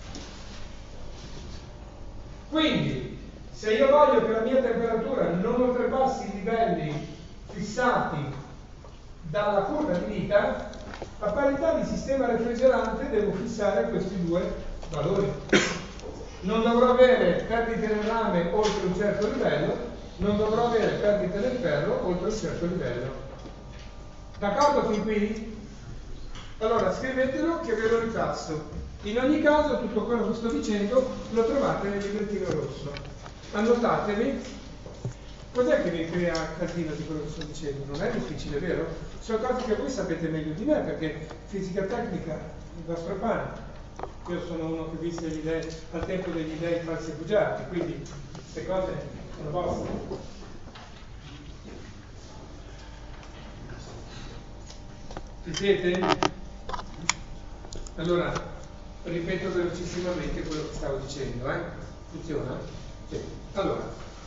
S1: Quindi, se io voglio che la mia temperatura non oltrepassi i livelli fissati dalla curva di vita, a parità di sistema refrigerante devo fissare questi due valori. Non dovrò avere perdite nel rame oltre un certo livello, non dovrò avere perdite nel ferro oltre un certo livello. D'accordo fin qui? Allora scrivetelo che ve lo ripasso. In ogni caso tutto quello che sto dicendo lo trovate nel librettino rosso. Annotatevi. Cos'è che vi crea casino di quello che sto dicendo? Non è difficile, vero? Sono cose che voi sapete meglio di me, perché fisica tecnica è il vostro pane. Io sono uno che visse gli dei, al tempo degli dei falsi bugiardi, quindi queste cose sono vostre. Ci siete? Allora, ripeto velocissimamente quello che stavo dicendo, eh? Funziona? Sì. Allora,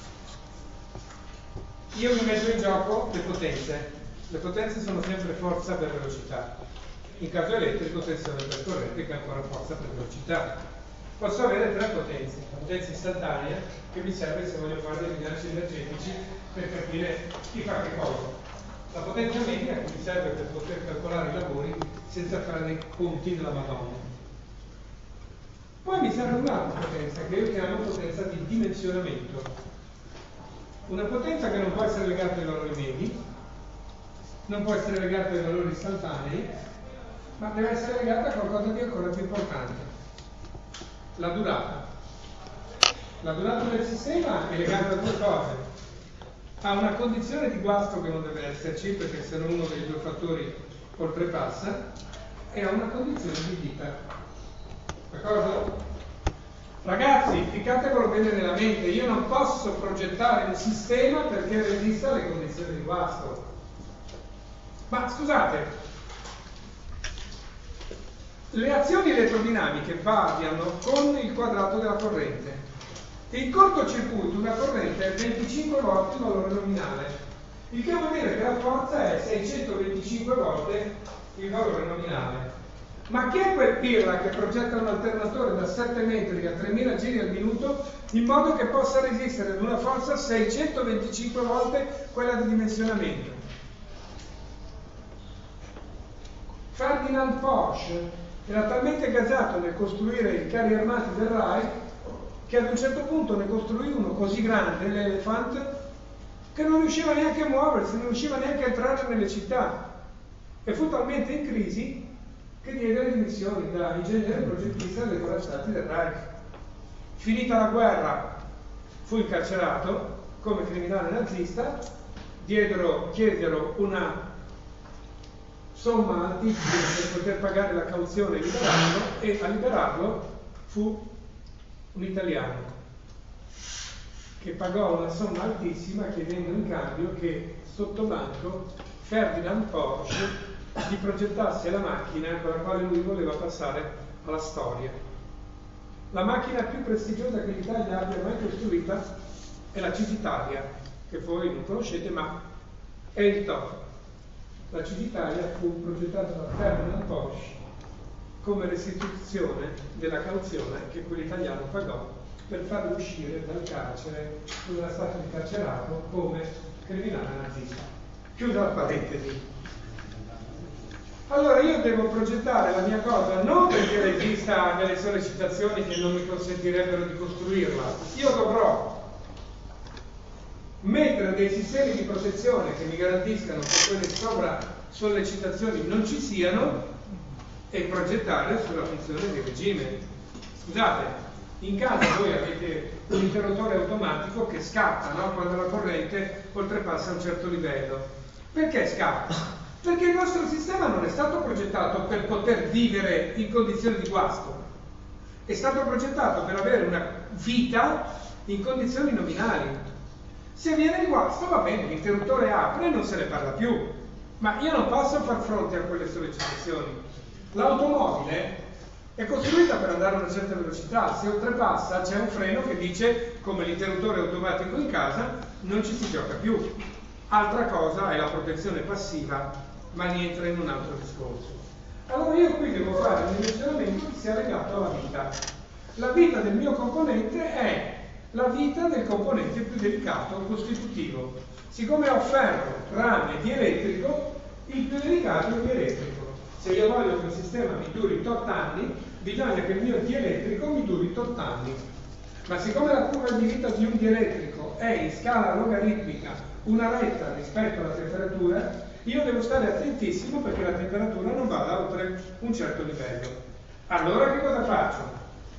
S1: io mi metto in gioco le potenze. Le potenze sono sempre forza per velocità. In caso elettrico tensione per corrente, che è ancora forza per velocità. Posso avere tre potenze. La potenza istantanea, che mi serve se voglio fare dei bilanci energetici per capire chi fa che cosa. La potenza media, che mi serve per poter calcolare i lavori senza fare dei conti della Madonna. Poi mi serve un'altra potenza, che io chiamo potenza di dimensionamento. Una potenza che non può essere legata ai valori medi, non può essere legata ai valori istantanei, ma deve essere legata a qualcosa di ancora più importante: la durata. La durata del sistema è legata a due cose: a una condizione di guasto che non deve esserci, perché se non uno dei due fattori oltrepassa, e a una condizione di vita. D'accordo? Ragazzi, ficatevelo bene nella mente: io non posso progettare un sistema perché resista alle condizioni di guasto. Ma scusate, le azioni elettrodinamiche variano con il quadrato della corrente. In cortocircuito una corrente è venticinque volt il valore nominale, il che vuol dire che la forza è seicentoventicinque volte il valore nominale. Ma chi è quel pirla che progetta un alternatore da sette metri a tremila giri al minuto in modo che possa resistere ad una forza seicentoventicinque volte quella di dimensionamento? Ferdinand Porsche era talmente gasato nel costruire i carri armati del Reich che ad un certo punto ne costruì uno così grande, l'Elephant, che non riusciva neanche a muoversi, non riusciva neanche a entrare nelle città, e fu talmente in crisi che diede le dimissioni da ingegnere progettista dei corazzati del Reich. Finita la guerra fu incarcerato come criminale nazista, diedero, chiesero una somma altissima per poter pagare la cauzione e liberarlo, e a liberarlo fu un italiano che pagò una somma altissima chiedendo in cambio che sotto banco Ferdinand Porsche gli progettasse la macchina con la quale lui voleva passare alla storia. La macchina più prestigiosa che l'Italia abbia mai costruita è la Cisitalia, che voi non conoscete, ma è il top. La Cisitalia fu progettata da Ferdinand Porsche come restituzione della cauzione che quell'italiano pagò per farlo uscire dal carcere dove era stato incarcerato come criminale nazista. Chiusa la parentesi. Allora io devo progettare la mia cosa non perché resista a delle sollecitazioni che non mi consentirebbero di costruirla. Io dovrò mettere dei sistemi di protezione che mi garantiscano che quelle sopra sollecitazioni non ci siano e progettare sulla funzione di regime. Scusate, in casa voi avete un interruttore automatico che scatta, no? Quando la corrente oltrepassa un certo livello. Perché scatta? Perché il nostro sistema non è stato progettato per poter vivere in condizioni di guasto, è stato progettato per avere una vita in condizioni nominali. Se viene il guasto, va bene, l'interruttore apre e non se ne parla più, ma io non posso far fronte a quelle sollecitazioni. L'automobile è costruita per andare a una certa velocità, se oltrepassa c'è un freno che dice, come l'interruttore automatico in casa, non ci si gioca più. Altra cosa è la protezione passiva, ma rientra in un altro discorso. Allora io qui devo fare un dimensionamento che sia legato alla vita. La vita del mio componente è la vita del componente più delicato, costitutivo. Siccome ho ferro, rame e dielettrico, il più delicato è il dielettrico. Se io voglio che un sistema mi duri tot anni, bisogna che il mio dielettrico mi duri tot anni. Ma siccome la curva di vita di un dielettrico è in scala logaritmica una retta rispetto alla temperatura, io devo stare attentissimo perché la temperatura non vada oltre un certo livello. Allora che cosa faccio?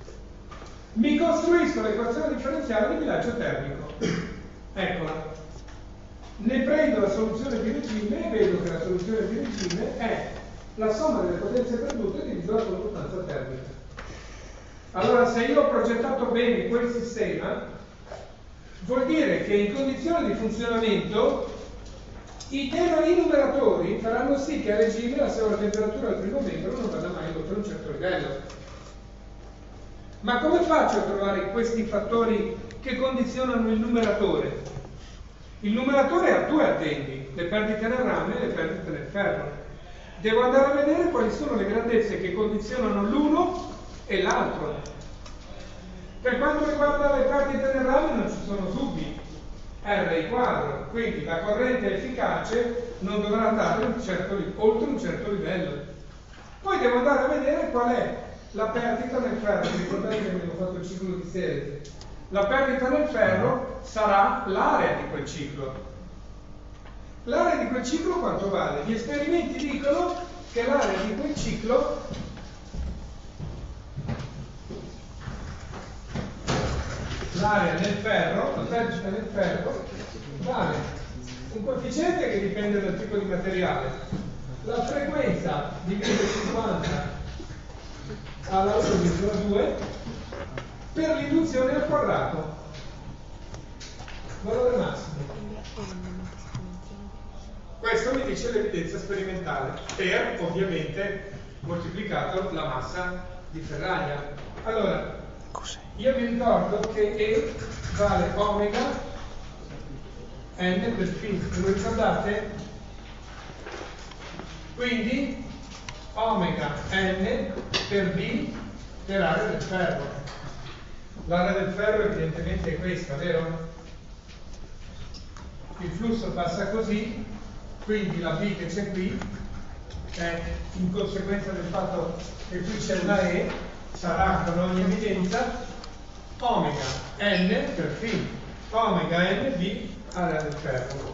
S1: Mi costruisco l'equazione differenziale di bilancio termico. Eccola. Ne prendo la soluzione di regime e vedo che la soluzione di regime è la somma delle potenze perdute diviso la conduttanza termica. Allora, se io ho progettato bene quel sistema, vuol dire che in condizioni di funzionamento i termini numeratori faranno sì che a regime la sovrastemperatura al primo membro non vada mai oltre un certo livello. Ma come faccio a trovare questi fattori che condizionano il numeratore? Il numeratore ha due addendi, le perdite nel rame e le perdite nel ferro. Devo andare a vedere quali sono le grandezze che condizionano l'uno e l'altro. Per quanto riguarda le perdite nel rame non ci sono dubbi, R quadro, quindi la corrente efficace non dovrà andare un certo, oltre un certo livello. Poi devo andare a vedere qual è la perdita nel ferro. Ricordate che abbiamo fatto il ciclo di Seresi. La perdita nel ferro sarà l'area di quel ciclo. L'area di quel ciclo quanto vale? Gli esperimenti dicono che l'area di quel ciclo l'area nel ferro, la perdita nel ferro, vale un coefficiente che dipende dal tipo di materiale. La frequenza diviso cinquanta alla uno virgola due per l'induzione al quadrato. Valore massimo. Questo mi dice l'evidenza sperimentale per, ovviamente, moltiplicato la massa di ferraia. Allora, io vi ricordo che E vale omega n per φ, ve lo ricordate? Quindi omega n per V per area del ferro. L'area del ferro evidentemente è questa, vero? Il flusso passa così, quindi la B che c'è qui è in conseguenza del fatto che qui c'è una E, sarà con ogni evidenza omega n per φ, omega n b area del ferro.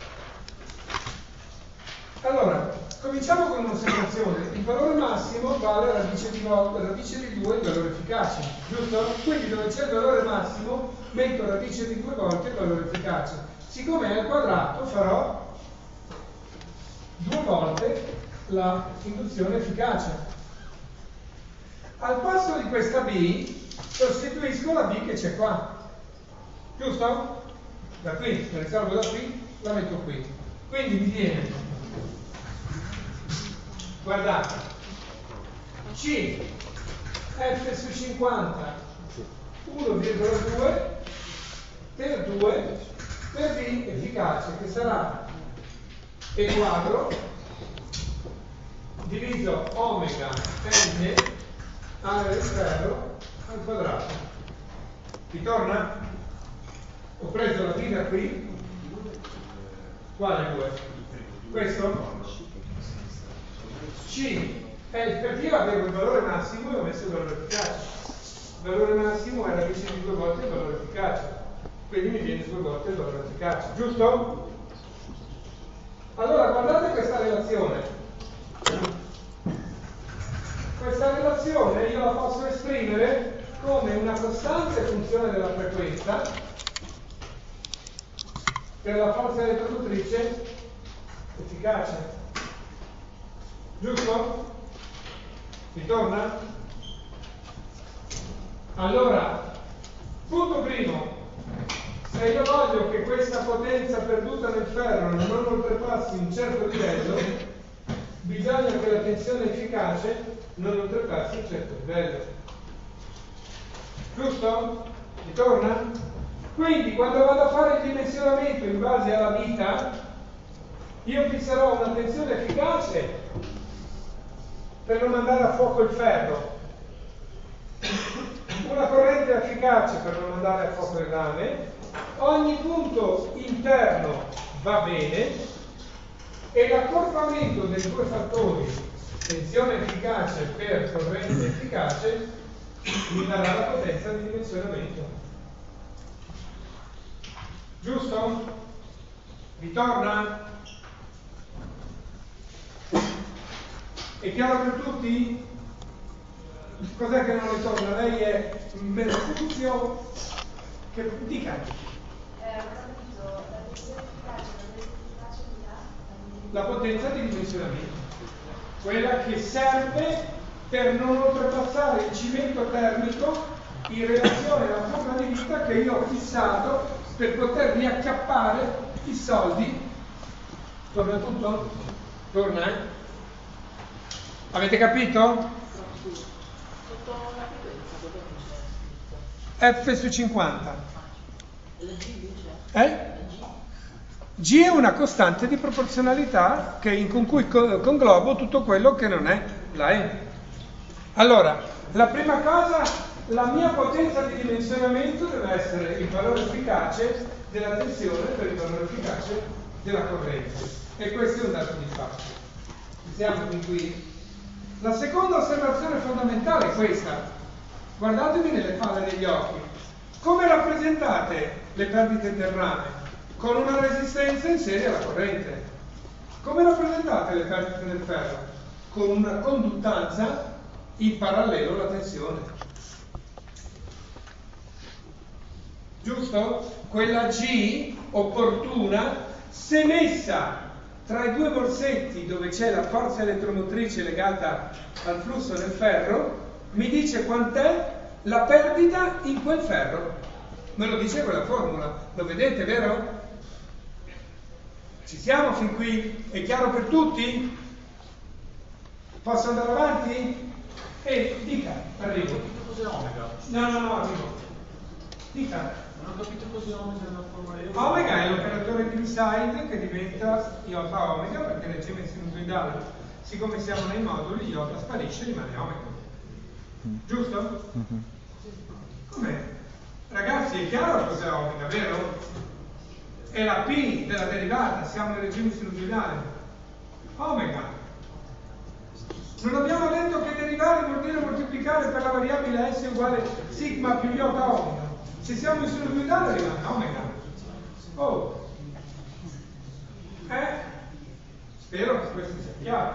S1: Allora, cominciamo con un'osservazione. Il valore massimo vale radice di, radice di due il valore efficace, giusto? Quindi dove c'è il valore massimo metto radice di due volte il valore efficace. Siccome è al quadrato farò due volte la induzione efficace. Al posto di questa B sostituisco la B che c'è qua, giusto? Da qui, la risolvo da qui, la metto qui. Quindi mi viene, guardate, C F su cinquanta uno virgola due per due per V efficace, che sarà E quadro diviso omega n area del ferro al quadrato. Ti torna? Ho preso la B da qui. Quale due? Questo? C è perché io avevo il valore massimo e ho messo il valore efficace. Il valore massimo è radice di due volte il valore efficace, quindi mi viene due volte il valore efficace, giusto? Allora guardate questa relazione. Questa relazione io la posso esprimere come una costante funzione della frequenza per la forza elettromotrice efficace, giusto? Mi torna? Allora, punto primo, se io voglio che questa potenza perduta nel ferro non oltrepassi un certo livello, bisogna che la tensione efficace non oltrepassi un certo livello. Giusto? Mi torna? Quindi quando vado a fare il dimensionamento in base alla vita, io fisserò una tensione efficace per non mandare a fuoco il ferro, una corrente efficace per non mandare a fuoco il rame, ogni punto interno va bene e l'accorpamento dei due fattori, tensione efficace per corrente efficace, mi darà la potenza di dimensionamento. Giusto? Ritorna? È chiaro per tutti? Cos'è che non ritorna? Lei è Mercuzio che dica. La potenza di dimensionamento, quella che serve per non oltrepassare il cimento termico in relazione alla forma di vita che io ho fissato per poter riacchiappare i soldi. Torna tutto? Torna, eh? Avete capito? F su cinquanta. Eh? G è una costante di proporzionalità che in, con cui conglobo tutto quello che non è la E. Allora, la prima cosa, la mia potenza di dimensionamento deve essere il valore efficace della tensione per il valore efficace della corrente. E questo è un dato di fatto. Ci siamo fin qui? La seconda osservazione fondamentale è questa. Guardatevi nelle falle degli occhi. Come rappresentate le perdite del rame? Con una resistenza in serie alla corrente. Come rappresentate le perdite del ferro? Con una conduttanza in parallelo alla tensione. Giusto? Quella G opportuna, se messa tra i due morsetti dove c'è la forza elettromotrice legata al flusso del ferro, mi dice quant'è la perdita in quel ferro. Me lo dice quella formula. Lo vedete, vero? Ci siamo fin qui? È chiaro per tutti? Posso andare avanti? E dica, arrivo.
S2: Non ho capito cos'è omega.
S1: No, no, no, arrivo. Dica.
S2: Non ho capito cos'è omega nella formula E.
S1: Omega è l'operatore di inside che diventa iota omega perché nel regime sinusoidale, siccome siamo nei moduli, iota sparisce e rimane omega. Giusto? Mm-hmm. Com'è? Ragazzi, è chiaro cos'è omega, vero? È la P della derivata, siamo nel regime sinusoidale. Omega. Non abbiamo detto che derivare vuol dire moltiplicare per la variabile S uguale sigma più iota omega. Se siamo in sinusoidale rimane omega. Oh. Eh? Spero che questo sia chiaro.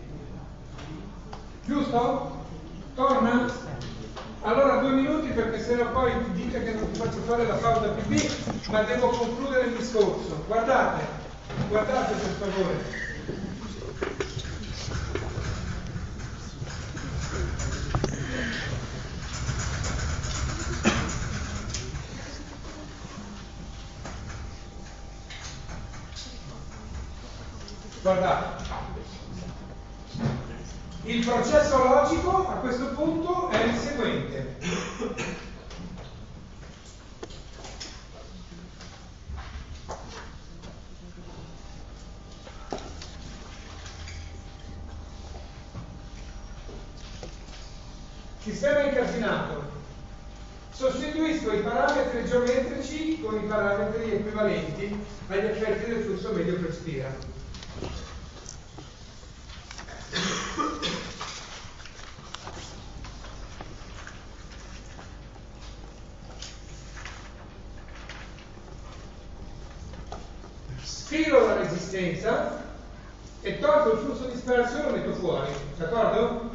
S1: Giusto? Torna? Allora due minuti perché sennò poi dite che non ti faccio fare la pausa pipì, ma devo concludere il discorso. Guardate, guardate per favore. Guardate. Il processo logico a questo punto è il seguente. Sistema incasinato. Sostituisco i parametri geometrici con i parametri equivalenti agli effetti del flusso medio per spira. Stiro la resistenza e tolgo il flusso disperso e lo metto fuori, d'accordo?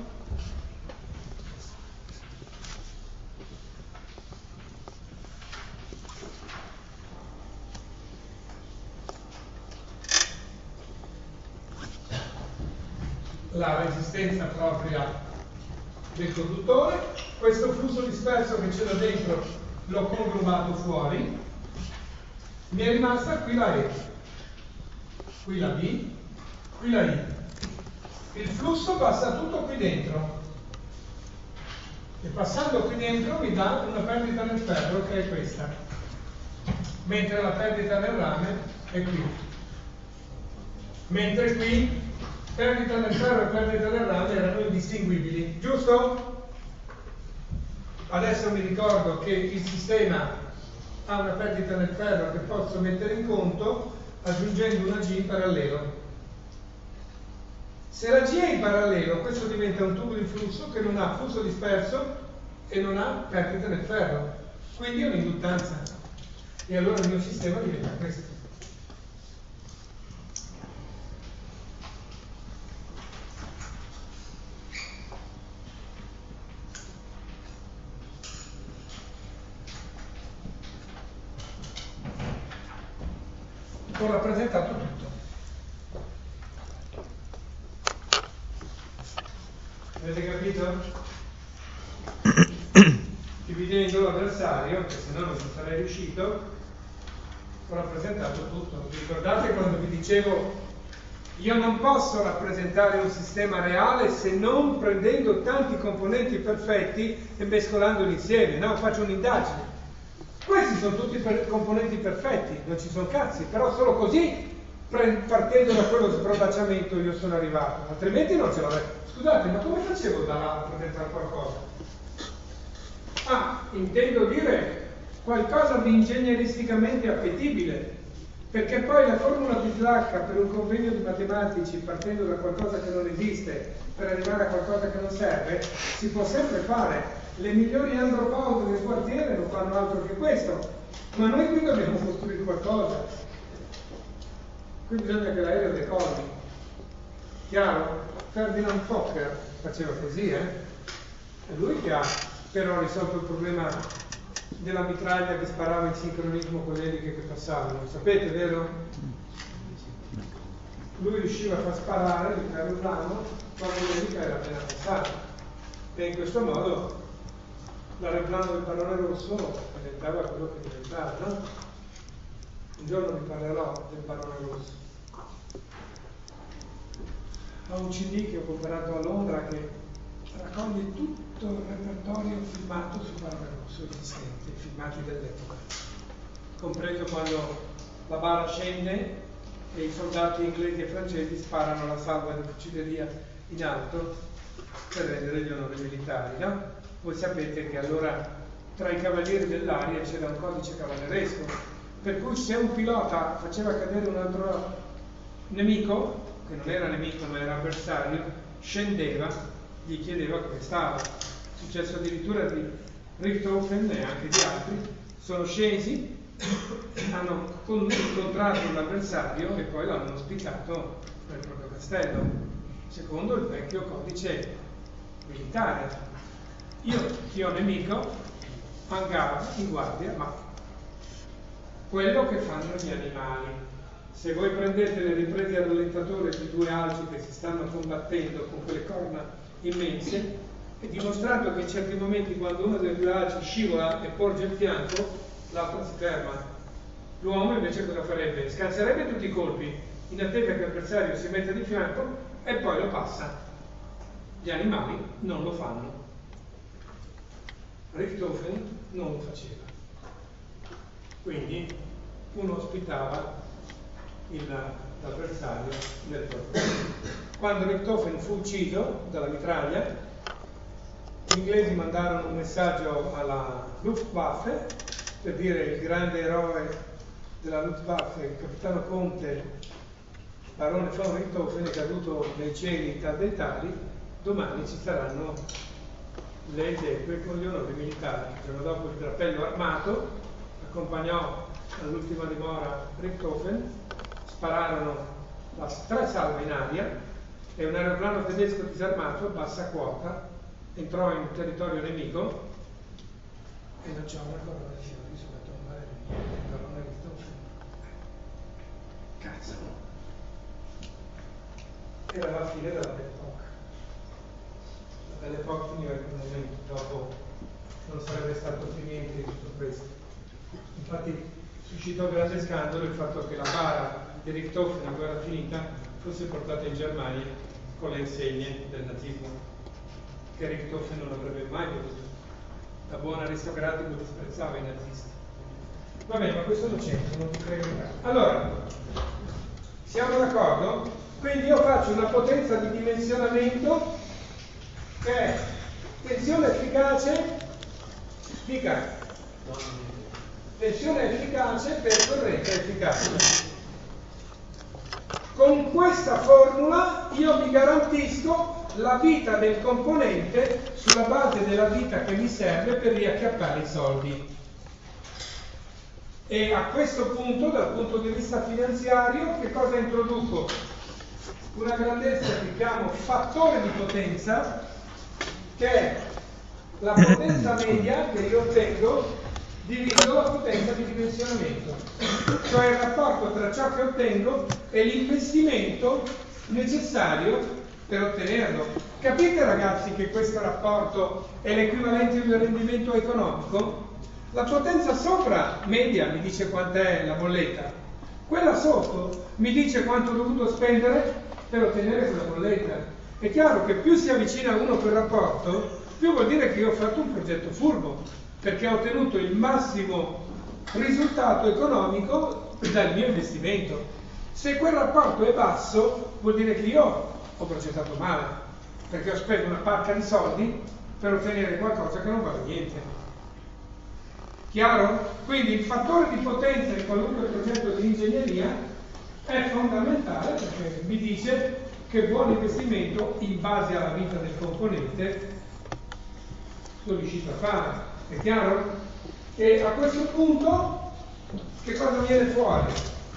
S1: La resistenza propria del conduttore questo flusso disperso che c'era dentro l'ho congruato fuori, mi è rimasta qui la E, qui la B, qui la I. Il flusso passa tutto qui dentro e passando qui dentro mi dà una perdita nel ferro che è questa, mentre la perdita nel rame è qui, mentre qui perdita nel ferro e perdita nel rame erano indistinguibili, giusto? Adesso mi ricordo che il sistema ha una perdita nel ferro che posso mettere in conto aggiungendo una G in parallelo. Se la G è in parallelo, questo diventa un tubo di flusso che non ha flusso disperso e non ha perdita nel ferro, quindi è un'induttanza. E allora il mio sistema diventa questo. Ho rappresentato tutto. Avete capito? Dividendo l'avversario, che se no non ci sarei riuscito, ho rappresentato tutto. Ricordate quando vi dicevo io non posso rappresentare un sistema reale se non prendendo tanti componenti perfetti e mescolandoli insieme, no? Faccio un'indagine. Questi sono tutti per componenti perfetti, non ci sono cazzi, però solo così, partendo da quello sbrodacciamento, io sono arrivato, altrimenti non ce l'avrei. Scusate, ma come facevo da là a presentare qualcosa? Ah, intendo dire qualcosa di ingegneristicamente appetibile, perché poi la formula bislacca per un convegno di matematici, partendo da qualcosa che non esiste, per arrivare a qualcosa che non serve, si può sempre fare. Le migliori antropologi del quartiere non fanno altro che questo, ma noi qui dobbiamo costruire qualcosa. Qui bisogna che l'aereo decolli. Chiaro? Ferdinand Fokker faceva così, eh? È lui che ha però risolto il problema della mitraglia che sparava in sincronismo con le eliche che passavano. Sapete, vero? Lui riusciva a far sparare l'aeroplano quando l'elica era appena passata. E in questo modo l'aeroplano del pallone rosso diventava quello che diventava, no? Un giorno vi parlerò del pallone rosso. Ho un C D che ho comprato a Londra che raccoglie tutto il repertorio filmato sul pallone rosso esistente, filmati dell'epoca, compreso quando la bara scende e i soldati inglesi e francesi sparano la salva di fucilleria in alto per rendere gli onori militari, no? Voi sapete che allora tra i cavalieri dell'aria c'era un codice cavalleresco, per cui se un pilota faceva cadere un altro nemico, che non era nemico ma era avversario, scendeva, gli chiedeva come stava. È successo addirittura di Richthofen e anche di altri, sono scesi, hanno incontrato l'avversario e poi l'hanno ospitato nel proprio castello, secondo il vecchio codice militare. Io, chi ho nemico, hangavo in guardia, ma quello che fanno gli animali. Se voi prendete le riprese a rallentatore di due alci che si stanno combattendo con quelle corna immense, è dimostrato che in certi momenti quando uno delle due alci scivola e porge il fianco, l'altro si ferma. L'uomo invece cosa farebbe? Scanserebbe tutti i colpi in attesa che l'avversario si metta di fianco e poi lo passa. Gli animali non lo fanno. Richthofen non lo faceva. Quindi uno ospitava l'avversario nel proprio. Quando Richthofen fu ucciso dalla mitraglia, gli inglesi mandarono un messaggio alla Luftwaffe per dire il grande eroe della Luftwaffe, il capitano Conte, barone von Richthofen, è caduto nei cieli tal dei tali, domani ci saranno le esequie con gli onori militari. Il giorno dopo il drappello armato accompagnò all'ultima dimora Richthofen, spararono la, tre salve in aria e un aeroplano tedesco disarmato a bassa quota entrò in territorio nemico e non c'è una corona di fiori sulla tomba del barone Richthofen. Cazzo! Era la fine della Belle Époque. La Belle Époque finiva in quel momento dopo non sarebbe stato finito di tutto questo. Infatti suscitò grande scandalo il fatto che la bara di Richthofen a guerra finita fosse portata in Germania con le insegne del nazismo, che Richthofen non avrebbe mai voluto. Da buon aristocratico disprezzava i nazisti. Vabbè, ma questo non c'entra, non ti credo. Allora, siamo d'accordo? Quindi io faccio una potenza di dimensionamento che è tensione efficace, dica, tensione efficace per corrente efficace. Con questa formula io mi garantisco la vita del componente sulla base della vita che mi serve per riacchiappare i soldi. E a questo punto, dal punto di vista finanziario, che cosa introduco? Una grandezza che chiamo fattore di potenza, che è la potenza media che io ottengo diviso la potenza di dimensionamento, cioè il rapporto tra ciò che ottengo e l'investimento necessario per ottenerlo. Capite, ragazzi, che questo rapporto è l'equivalente di un rendimento economico? La potenza sopra media mi dice quant'è la bolletta, quella sotto mi dice quanto ho dovuto spendere per ottenere quella bolletta. È chiaro che più si avvicina uno quel rapporto, più vuol dire che io ho fatto un progetto furbo, perché ho ottenuto il massimo risultato economico dal mio investimento. Se quel rapporto è basso, vuol dire che io ho progettato male, perché ho speso una pacca di soldi per ottenere qualcosa che non vale niente. Chiaro? Quindi il fattore di potenza in qualunque progetto di ingegneria è fondamentale, perché mi dice che buon investimento in base alla vita del componente sono riuscito a fare. È chiaro? E a questo punto che cosa viene fuori?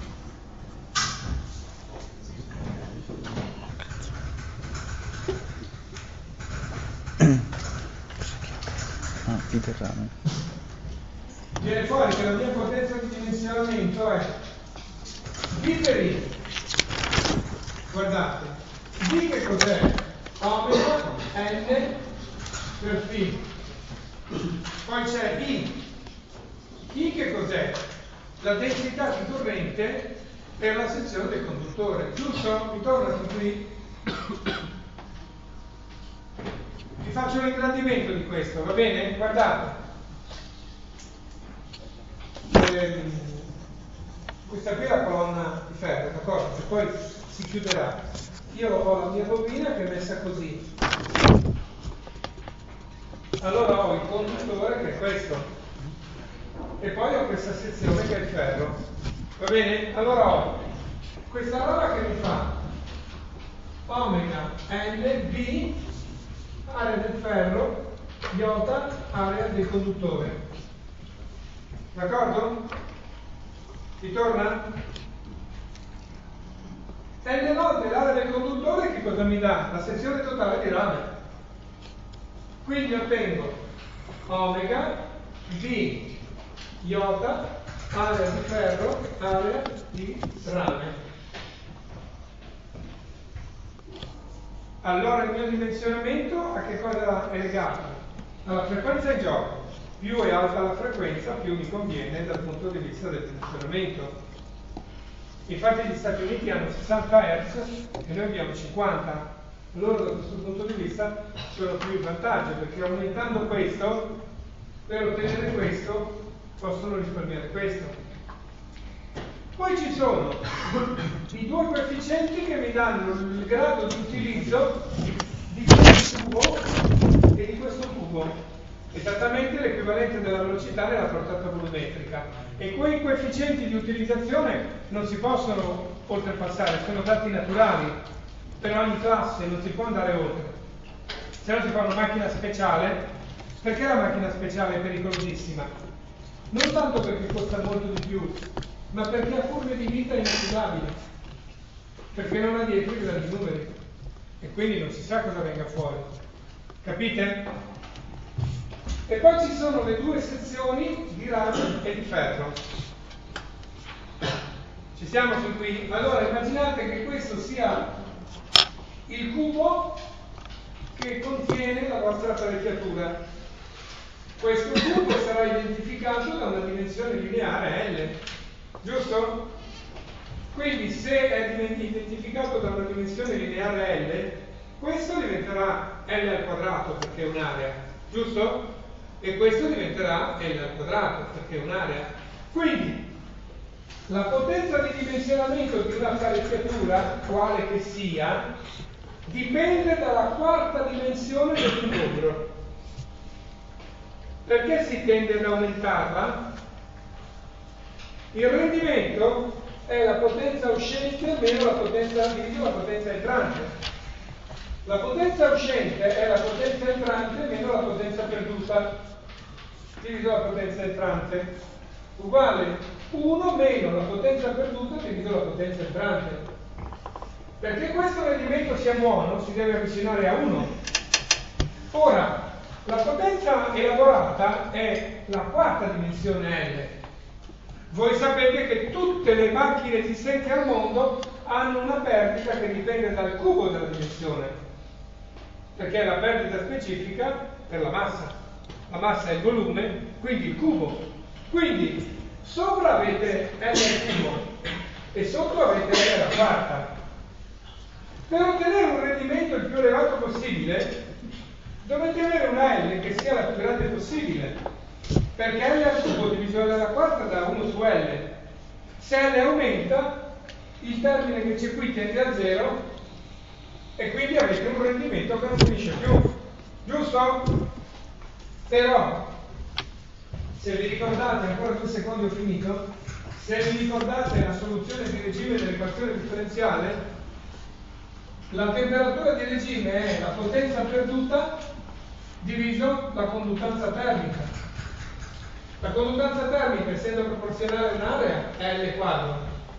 S3: Ah, Peter Rame.
S1: Viene fuori che la mia potenza di dimensionamento è D per I. Guardate, D che cos'è? Omega N per Φ. Poi c'è I. I che cos'è? La densità di corrente per la sezione del conduttore. Giusto? Mi torna qui. Vi faccio un ingrandimento di questo, va bene? Guardate. Ehm, questa qui è la colonna di ferro, d'accordo? Che poi si chiuderà. Io ho la mia bobina che è messa così. Allora ho il conduttore che è questo. E poi ho questa sezione che è il ferro. Va bene? Allora ho questa roba che mi fa omega N B, area del ferro, iota, area del conduttore. D'accordo? Ti torna? N volte l'area del conduttore che cosa mi dà? La sezione totale di rame. Quindi ottengo omega B iota, area di ferro, area di rame. Allora il mio dimensionamento a che cosa è legato? Alla frequenza in gioco. Più è alta la frequenza, più mi conviene dal punto di vista del funzionamento. Infatti gli Stati Uniti hanno sessanta hertz e noi abbiamo cinquanta. Loro da questo punto di vista sono più in vantaggio, perché aumentando questo, per ottenere questo, possono risparmiare questo. Poi ci sono i due coefficienti che mi danno il grado di utilizzo di questo tubo e di questo tubo, esattamente l'equivalente della velocità nella portata volumetrica. E quei coefficienti di utilizzazione non si possono oltrepassare, sono dati naturali per ogni classe, non si può andare oltre. Se no si fa una macchina speciale. Perché la macchina speciale è pericolosissima? Non tanto perché costa molto di più, ma perché ha curve di vita inaffidabili, perché non ha dietro i grandi numeri e quindi non si sa cosa venga fuori. Capite? E poi ci sono le due sezioni di rame e di ferro. Ci siamo fin qui? Allora immaginate che questo sia il cubo che contiene la vostra apparecchiatura. Questo punto sarà identificato da una dimensione lineare L, giusto? Quindi se è identificato da una dimensione lineare L, questo diventerà L al quadrato perché è un'area, giusto? E questo diventerà L al quadrato perché è un'area. Quindi la potenza di dimensionamento di una apparecchiatura, quale che sia, dipende dalla quarta dimensione del numero. Perché si tende ad aumentarla? Il rendimento è la potenza uscente meno la potenza diviso la potenza entrante. La potenza uscente è la potenza entrante meno la potenza perduta diviso la potenza entrante, uguale uno meno la potenza perduta diviso la potenza entrante. Perché questo rendimento sia buono si deve avvicinare a uno. Ora, la potenza elaborata è la quarta dimensione L. Voi sapete che tutte le macchine esistenti al mondo hanno una perdita che dipende dal cubo della dimensione, perché è la perdita specifica per la massa. La massa è il volume, quindi il cubo. Quindi sopra avete L al cubo e sotto avete L alla quarta. Per ottenere un rendimento il più elevato possibile dovete avere una L che sia la più grande possibile, perché L al cubo diviso L alla quarta dà uno su L. Se L aumenta, il termine che c'è qui tende a zero e quindi avete un rendimento che non finisce più, giusto? Però, se vi ricordate, ancora due secondi ho finito, se vi ricordate la soluzione di regime dell'equazione differenziale, la temperatura di regime è la potenza perduta diviso la conduttanza termica. La conduttanza termica, essendo proporzionale a un'area, è L quadro.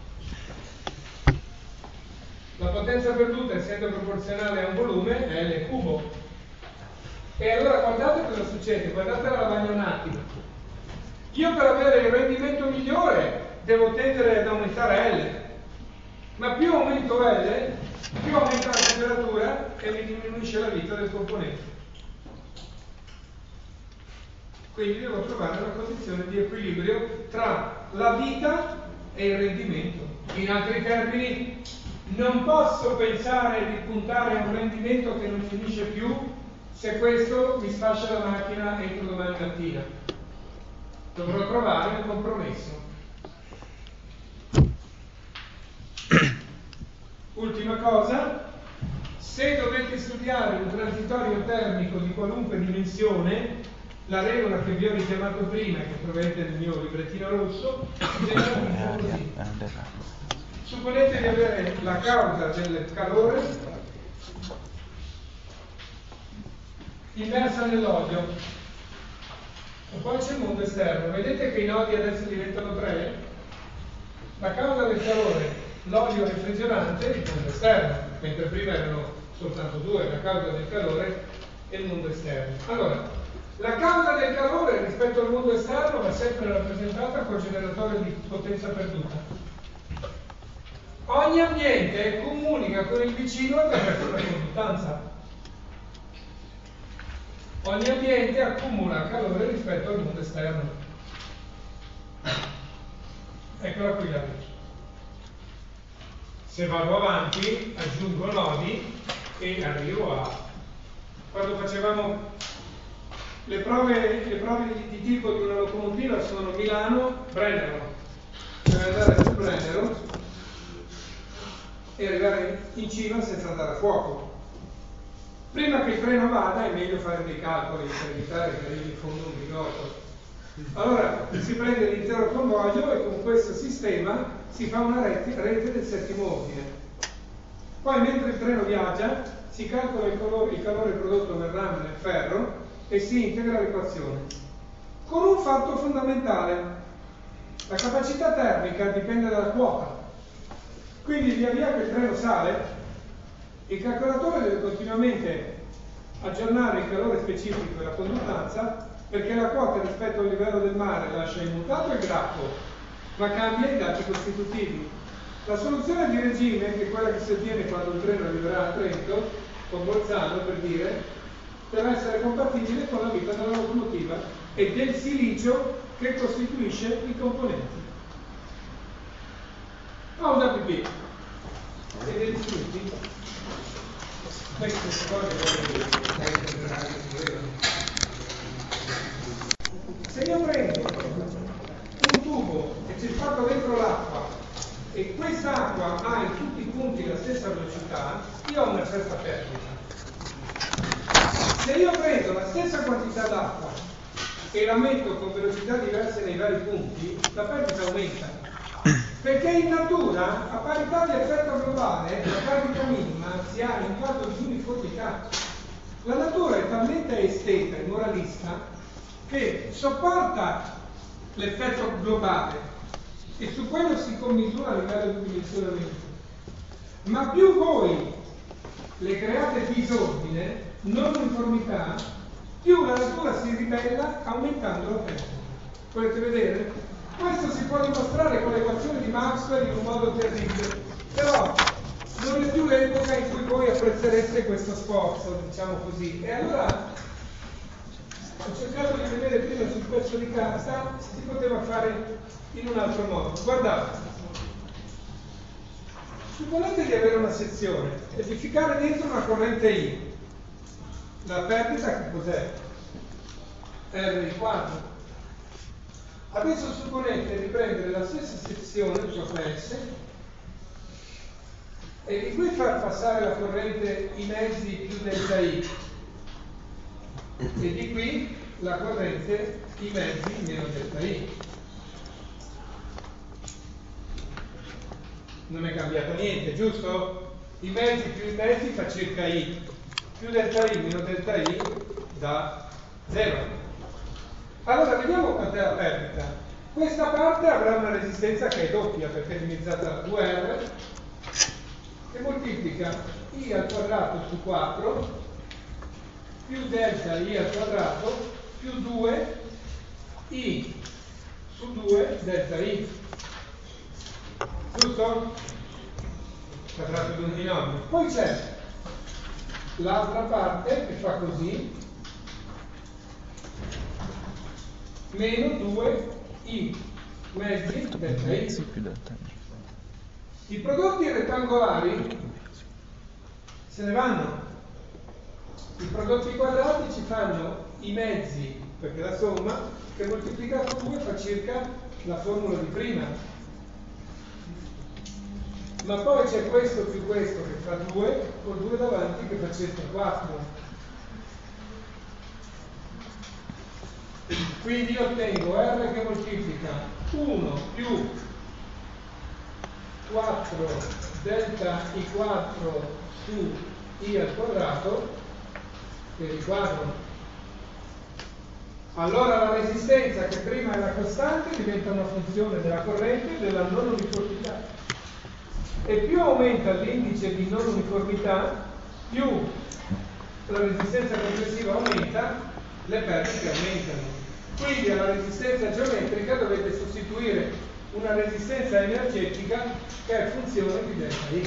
S1: La potenza perduta, essendo proporzionale a un volume, è L cubo. E allora guardate cosa succede, guardate la lavagna un attimo. Io per avere il rendimento migliore devo tendere ad aumentare L, ma più aumento L, più aumenta la temperatura e mi diminuisce la vita del componente. Quindi devo trovare una condizione di equilibrio tra la vita e il rendimento. In altri termini, non posso pensare di puntare a un rendimento che non finisce più se questo mi sfascia la macchina entro domani mattina. Dovrò trovare un compromesso. Ultima cosa, se dovete studiare un transitorio termico di qualunque dimensione, la regola che vi ho richiamato prima e che trovate nel mio librettino rosso, bisogna così. Supponete di avere la causa del calore immersa nell'olio e poi c'è il mondo esterno. Vedete che i nodi adesso diventano tre? La causa del calore, l'olio refrigerante e il mondo esterno, mentre prima erano soltanto due, la causa del calore e il mondo esterno. Allora, la causa del calore rispetto al mondo esterno va sempre rappresentata col generatore di potenza perduta. Ogni ambiente comunica con il vicino attraverso la conduttanza. Ogni ambiente accumula calore rispetto al mondo esterno. Eccola qui la legge. Se vado avanti, aggiungo nodi e arrivo a... Quando facevamo le prove, le prove di, di tipo di una locomotiva sono Milano, Brennero. Deve andare su Brennero e arrivare in cima senza andare a fuoco. Prima che il treno vada è meglio fare dei calcoli per evitare che arrivi in fondo un bigotto. Allora si prende l'intero convoglio e con questo sistema si fa una rete, rete del settimo ordine. Poi mentre il treno viaggia si calcola il, colore, il calore prodotto nel rame nel ferro e si integra l'equazione. Con un fatto fondamentale: la capacità termica dipende dalla quota. Quindi via via che il treno sale, il calcolatore deve continuamente aggiornare il calore specifico e la conduttanza, perché la quota rispetto al livello del mare lascia immutato il grafo, ma cambia i dati costitutivi. La soluzione di regime, che è quella che si ottiene quando il treno arriverà a Trento, o Bolzano per dire, deve essere compatibile con la vita della locomotiva. e del silicio che costituisce i componenti. Pausa pipì. E dei minuti. Queste cose se io prendo un tubo e ci spargo dentro l'acqua e questa acqua ha in tutti i punti la stessa velocità, io ho una certa perdita. Se io prendo la stessa quantità d'acqua e la metto con velocità diverse nei vari punti, la perdita aumenta. Perché in natura, a parità di effetto globale, la perdita minima si ha in quanto disuniformità. La natura è talmente esteta e moralista che sopporta l'effetto globale e su quello si commisura a livello di dimensionamento. Ma più voi le create disordine, non uniformità, più la natura si ribella aumentando la perdita. Volete vedere? Questo si può dimostrare con l'equazione di Maxwell in un modo terribile, però non è più l'epoca in cui voi apprezzereste questo sforzo, diciamo così. E allora ho cercato di vedere prima sul pezzo di carta se si poteva fare in un altro modo. Guardate, supponete di avere una sezione e di ficcare dentro una corrente I. La perdita che cos'è? R di quadro. Adesso supponete di prendere la stessa sezione, cioè S, e di qui far passare la corrente I mezzi più delta I, e di qui la corrente I mezzi meno delta I. Non è cambiato niente, giusto? I mezzi più i mezzi fa circa I, più delta I meno delta I da zero. Allora vediamo quant'è la perdita. Questa parte avrà una resistenza che è doppia perché è dimezzata da due R che moltiplica I al quadrato su quattro più delta I al quadrato più due I su due delta I. Giusto? Quadrato di un binomio. Poi c'è l'altra parte che fa così, meno due I mezzi delta I. I prodotti rettangolari se ne vanno. I prodotti quadrati ci fanno i mezzi, perché la somma che moltiplicato due fa circa la formula di prima. Ma poi c'è questo più questo che fa due, con due davanti che fa circa quattro. Quindi io ottengo R che moltiplica uno più quattro delta I quattro su I al quadrato per il quadro. Allora la resistenza che prima era costante diventa una funzione della corrente e della non uniformità. E più aumenta l'indice di non uniformità, più la resistenza complessiva aumenta, le perdite aumentano. Quindi alla resistenza geometrica dovete sostituire una resistenza energetica che è funzione di delta I.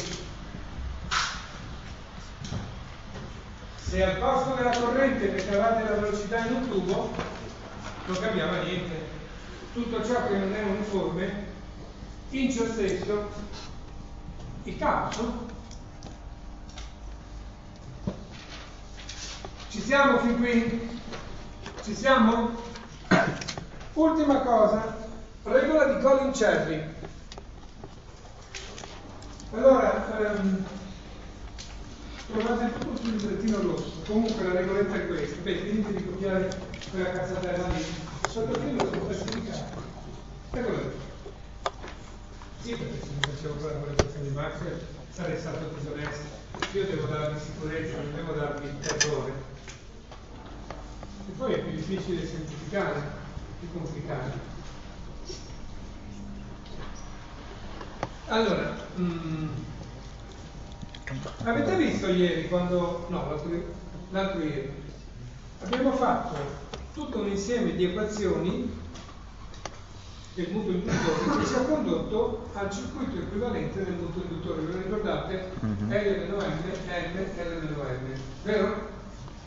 S1: Se al posto della corrente mettevate la velocità in un tubo, non cambiava niente. Tutto ciò che non è uniforme, in ciò stesso, il caos. Ci siamo fin qui? Ci siamo? Ultima cosa, regola di Colin Cherry. Allora, ehm, trovate tutto sul librettino rosso. Comunque la regoletta è questa. Beh, finite di copiare quella cazzatella lì. Sottoprima sul pezzo di carta. Regoletta. Sì, perché se mi facevo fare quelle questioni di Maxwell sarei stato disonesto. Io devo darvi sicurezza, non devo darvi terrore. E poi è più difficile semplificare, più complicato. Allora, mh, avete visto ieri quando, no, l'altro, l'altro ieri, abbiamo fatto tutto un insieme di equazioni del mutuo induttore che ci ha condotto al circuito equivalente del mutuo induttore, ve lo ricordate? Mm-hmm. L meno M, M, L meno M, vero? Poi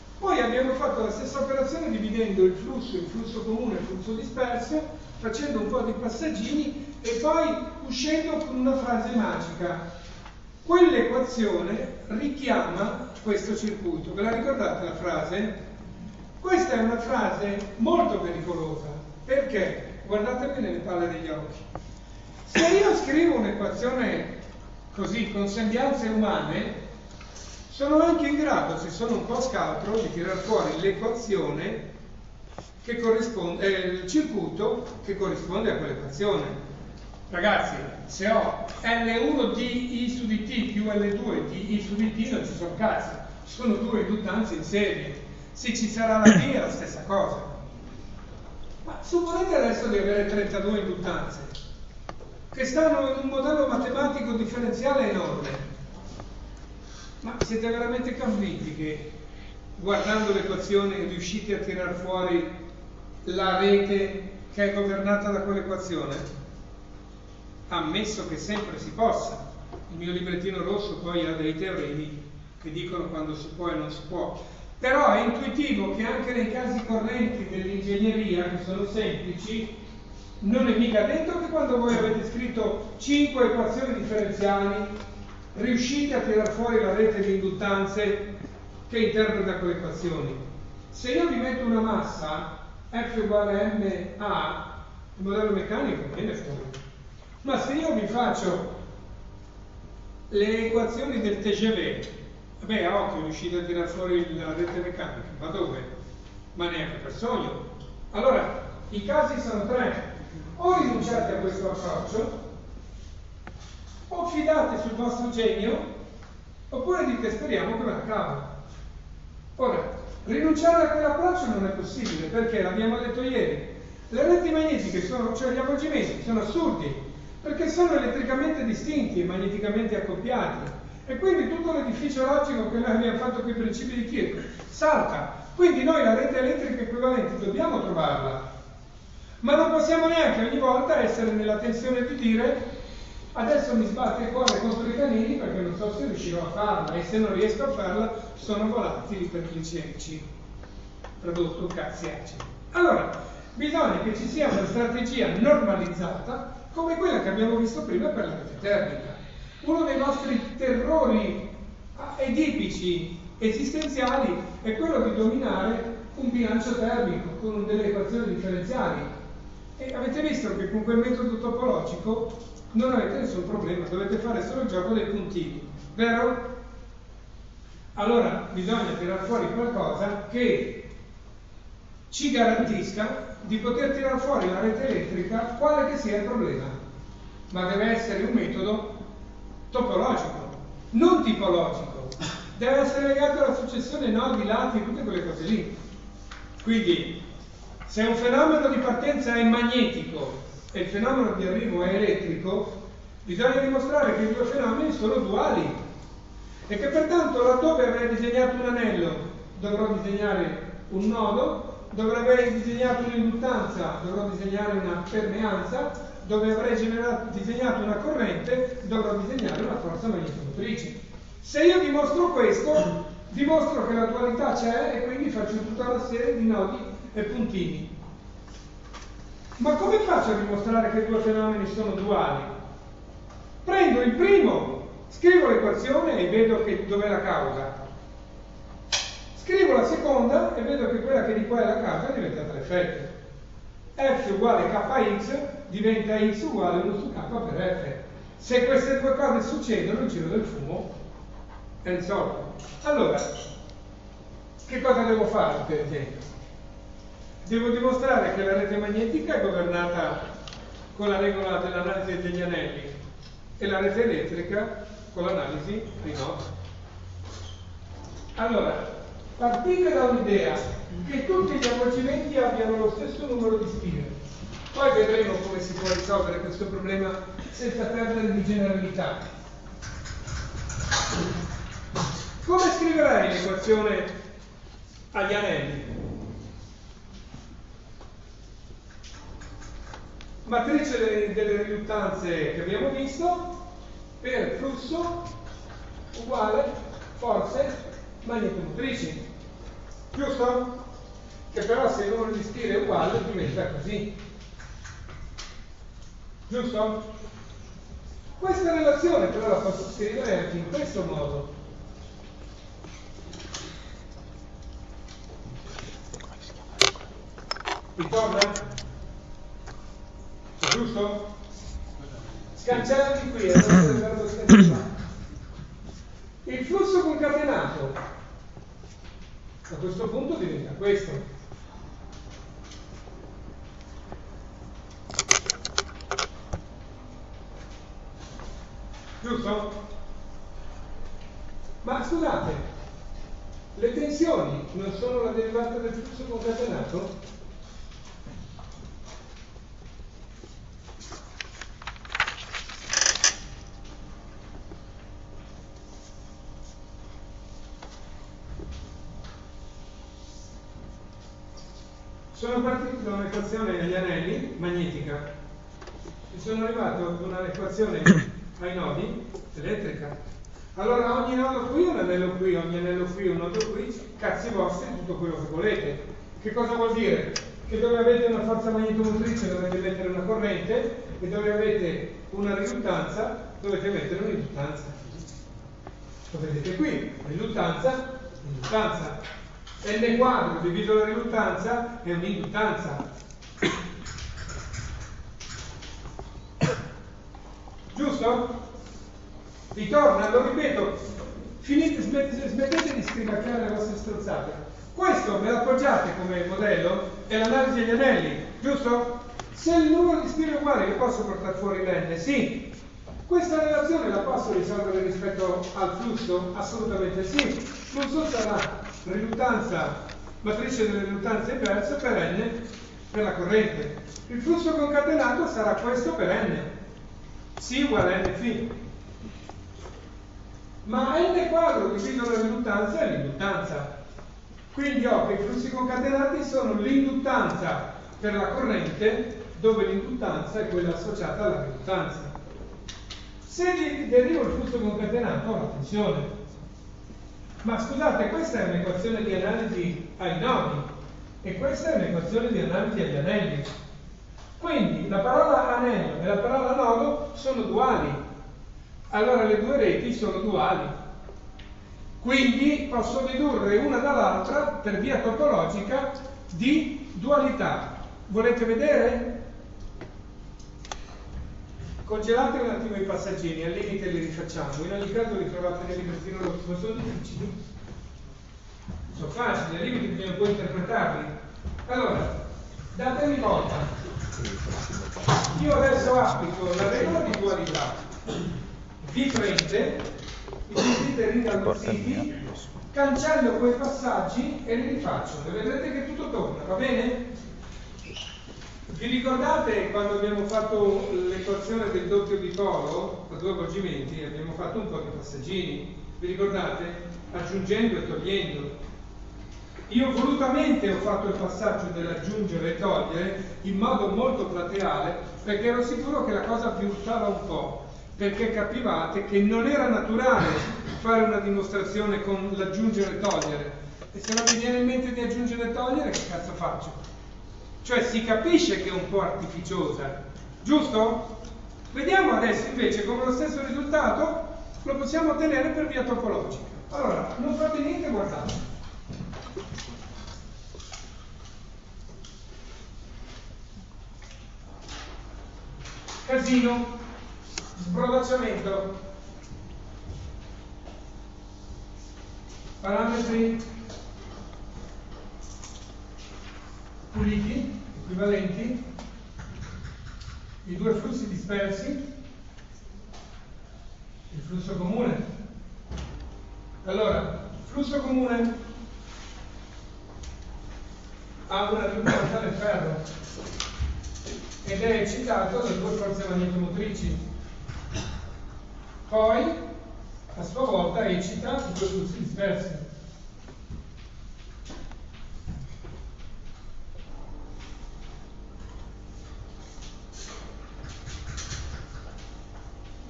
S1: abbiamo fatto la stessa operazione dividendo il flusso in flusso comune e flusso disperso, facendo un po' di passaggini e poi uscendo con una frase magica. Quell'equazione richiama questo circuito. Ve la ricordate la frase? Questa è una frase molto pericolosa. Perché? Guardate bene le palle degli occhi. Se io scrivo un'equazione così, con sembianze umane, sono anche in grado, se sono un po' scaltro, di tirar fuori l'equazione che corrisponde, eh, il circuito che corrisponde a quell'equazione. Ragazzi, se ho L uno di I su di T più L due di I su di T non ci sono cazzi, ci sono due induttanze in serie. Se ci sarà la T è la stessa cosa. Ma supponete adesso di avere trentadue induttanze che stanno in un modello matematico differenziale enorme. Ma siete veramente convinti che guardando l'equazione riuscite a tirar fuori la rete che è governata da quell'equazione? Ammesso che sempre si possa. Il mio librettino rosso poi ha dei teoremi che dicono quando si può e non si può. Però è intuitivo che anche nei casi correnti dell'ingegneria, che sono semplici, non è mica detto che quando voi avete scritto cinque equazioni differenziali riuscite a tirar fuori la rete di induttanze che interpreta quelle equazioni. Se io vi metto una massa F uguale M A, il modello meccanico viene fuori. Ma se io vi faccio le equazioni del T G V, beh, a occhio riuscite a tirare fuori la rete meccanica, ma dove? Ma neanche per sogno. Allora, i casi sono tre. O rinunciate a questo approccio, o fidate sul vostro genio, oppure dite speriamo che me la cavo. Ora, rinunciare a quell'approccio non è possibile, perché l'abbiamo detto ieri, le reti magnetiche sono, cioè gli avvolgimenti, sono assurdi, perché sono elettricamente distinti e magneticamente accoppiati. E quindi tutto l'edificio logico che noi abbiamo fatto con i principi di Kirchhoff salta. Quindi noi la rete elettrica equivalente dobbiamo trovarla, ma non possiamo neanche ogni volta essere nella tensione di dire adesso mi sbatte il cuore contro i canini perché non so se riuscirò a farla, e se non riesco a farla sono volatili iperglicemici, prodotto cazzi acidi. Allora, bisogna che ci sia una strategia normalizzata come quella che abbiamo visto prima per la rete termica. Uno dei nostri terrori edipici esistenziali è quello di dominare un bilancio termico con delle equazioni differenziali. E avete visto che con quel metodo topologico non avete nessun problema, dovete fare solo il gioco dei puntini, vero? Allora bisogna tirare fuori qualcosa che ci garantisca di poter tirare fuori la rete elettrica quale che sia il problema, ma deve essere un metodo topologico, non tipologico, deve essere legato alla successione nodi, lati, tutte quelle cose lì. Quindi se un fenomeno di partenza è magnetico e il fenomeno di arrivo è elettrico, bisogna dimostrare che i due fenomeni sono duali e che pertanto laddove avrei disegnato un anello dovrò disegnare un nodo, dove avrei disegnato un'induttanza dovrò disegnare una permeanza, dove avrei generato, disegnato una corrente dovrò disegnare una forza magnetomotrice. Se io dimostro questo, dimostro che la dualità c'è e quindi faccio tutta una serie di nodi e puntini. Ma come faccio a dimostrare che i due fenomeni sono duali? Prendo il primo, scrivo l'equazione e vedo che dov'è la causa. Scrivo la seconda e vedo che quella che di qua è la causa è diventata l'effetto. F uguale Kx diventa X uguale uno su K per F. Se queste due cose succedono, il giro del fumo è risolto. Allora, che cosa devo fare per esempio? Devo dimostrare che la rete magnetica è governata con la regola dell'analisi degli anelli e la rete elettrica con l'analisi dei nodi. Allora, partite da un'idea che tutti gli avvolgimenti abbiano lo stesso numero di spine. Poi vedremo come si può risolvere questo problema senza perdere di generalità. Come scriverei l'equazione agli anelli? Matrice delle, delle riluttanze che abbiamo visto per flusso uguale forze magnetomotrici. giusto? Che però se il numero di stile è uguale diventa così, giusto? Questa relazione però la posso scrivere anche in questo modo. Ritorna? Giusto? Scancellati qui, è il verbo scancellato. Il flusso concatenato a questo punto diventa questo. Giusto? Ma scusate, le tensioni non sono la derivata del flusso concatenato? Sono partito da un'equazione agli anelli magnetica e sono arrivato ad un'equazione ai nodi elettrica. Allora ogni nodo qui, un anello qui, ogni anello qui, un nodo qui, cazzi vostri, tutto quello che volete. Che cosa vuol dire? Che dove avete una forza magnetomotrice dovete mettere una corrente e dove avete una riduttanza dovete mettere un'induttanza. Lo vedete qui, riduttanza, induttanza. N quadro diviso la riduttanza è un'induttanza. Giusto? Ritorna, lo ripeto, finite, smettete, smettete di scrivacchiare le vostre strozzate. Questo me lo appoggiate come modello è l'analisi degli anelli, giusto? Se il numero di stili è uguale io posso portare fuori l'N, sì. Questa relazione la posso risolvere rispetto al flusso? Assolutamente sì. Il flusso sarà riduttanza, matrice delle riduttanze inverse per N per la corrente. Il flusso concatenato sarà questo per N. C uguale N φ. Ma N quadro diviso la riduttanza è l'induttanza. Quindi ho che i flussi concatenati sono l'induttanza per la corrente, dove l'induttanza è quella associata alla riduttanza. Se derivo il flusso concatenato ho la tensione. Ma scusate, questa è un'equazione di analisi ai nodi e questa è un'equazione di analisi agli anelli. Quindi la parola anello e la parola nodo sono duali. Allora le due reti sono duali. Quindi posso dedurre una dall'altra per via topologica di dualità. Volete vedere? Congelate un attimo i passaggini, al limite li rifacciamo. In ogni caso li trovate nel librettino rosso, ma sono difficili. Sono facili, al limite bisogna poi interpretarli. Allora, datemi volta. Io adesso applico la regola di dualità. Vi prende, mi sentite ringalluzziti, cancello quei passaggi e li rifaccio. E vedrete che tutto torna, va bene? Vi ricordate quando abbiamo fatto l'equazione del doppio dipolo, a due avvolgimenti, abbiamo fatto un po' di passaggini, vi ricordate? Aggiungendo e togliendo. Io volutamente ho fatto il passaggio dell'aggiungere e togliere in modo molto plateale, perché ero sicuro che la cosa vi urtava un po', perché capivate che non era naturale fare una dimostrazione con l'aggiungere e togliere. E se non mi viene in mente di aggiungere e togliere, che cazzo faccio? Cioè si capisce che è un po' artificiosa, giusto? Vediamo adesso invece come lo stesso risultato lo possiamo ottenere per via topologica. Allora, non fate niente, guardate. Casino, sbrodacciamento, parametri puliti, equivalenti, i due flussi dispersi, il flusso comune. Allora, il flusso comune ha una riduttanza del ferro ed è eccitato da due forze magnetomotrici. Poi, a sua volta, eccita i due flussi dispersi.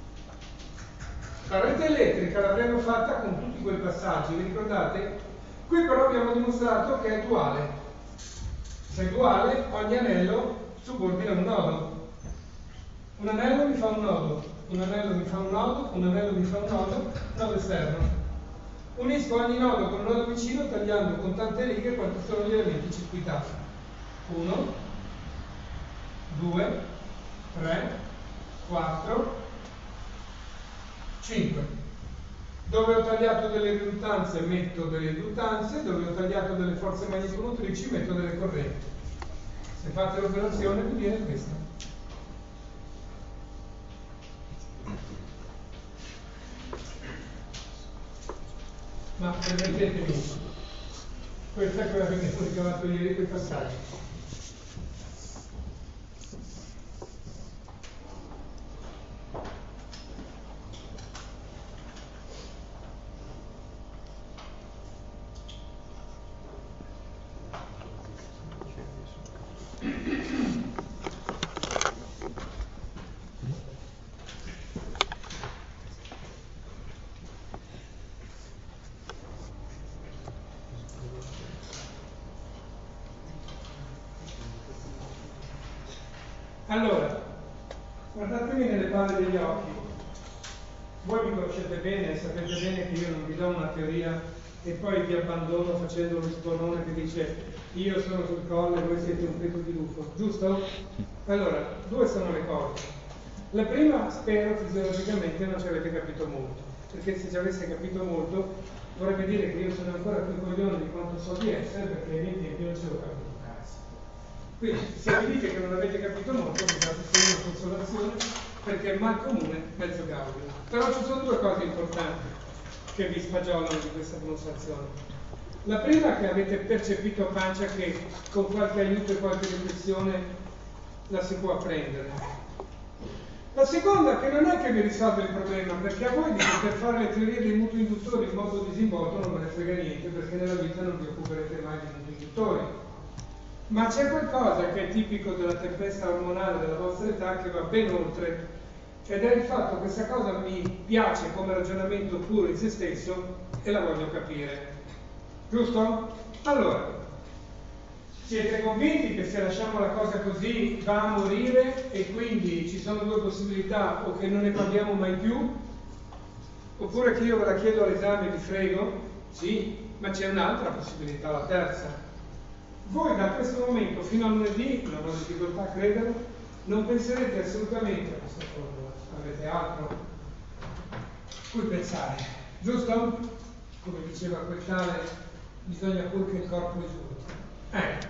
S1: La rete elettrica l'avremmo fatta con tutti quei passaggi, vi ricordate? Qui però abbiamo dimostrato che è duale. Se è duale, ogni anello subordina un nodo. Un anello mi fa un nodo, un anello mi fa un nodo, un anello mi fa un nodo, nodo esterno. Unisco ogni nodo con un nodo vicino tagliando con tante righe quanti sono gli elementi circuitati. uno, due, tre, quattro, cinque. Dove ho tagliato delle riduttanze metto delle riduttanze, dove ho tagliato delle forze magnetomotrici metto delle correnti. Se fate l'operazione vi viene questa. Ma permettetemi, questa è quella che mi sono ricavato ieri quei passaggi. Allora, guardatemi nelle palle degli occhi. Voi mi conoscete bene, sapete bene che io non vi do una teoria e poi vi abbandono facendo lo stonone che dice io sono sul colle e voi siete un petto di lupo, giusto? Allora, due sono le cose. La prima, spero fisiologicamente non ci avete capito molto, perché se ci aveste capito molto vorrebbe dire che io sono ancora più coglione di quanto so di essere, perché ai miei tempi non ce l'ho capito. Quindi, se vi dite che non avete capito molto, vi date solo una consolazione, perché mal comune, mezzo gaudio. Però ci sono due cose importanti che vi sfagiolano di questa dimostrazione. La prima è che avete percepito a pancia che con qualche aiuto e qualche riflessione la si può apprendere. La seconda è che non è che vi risolve il problema, perché a voi di poter fare le teorie dei mutui induttori in modo disinvolto non me ne frega niente, perché nella vita non vi occuperete mai di mutui induttori. Ma c'è qualcosa che è tipico della tempesta ormonale della vostra età che va ben oltre, ed è il fatto che questa cosa mi piace come ragionamento puro in se stesso e la voglio capire. Giusto? Allora, siete convinti che se lasciamo la cosa così va a morire e quindi ci sono due possibilità: o che non ne parliamo mai più, oppure che io ve la chiedo all'esame e vi frego? Sì, ma c'è un'altra possibilità, la terza. Voi da questo momento fino a lunedì, non ho difficoltà a crederlo, non penserete assolutamente a questa formula, avete altro cui pensare, giusto? Come diceva quel tale, bisogna pur che il corpo risulti. Eh.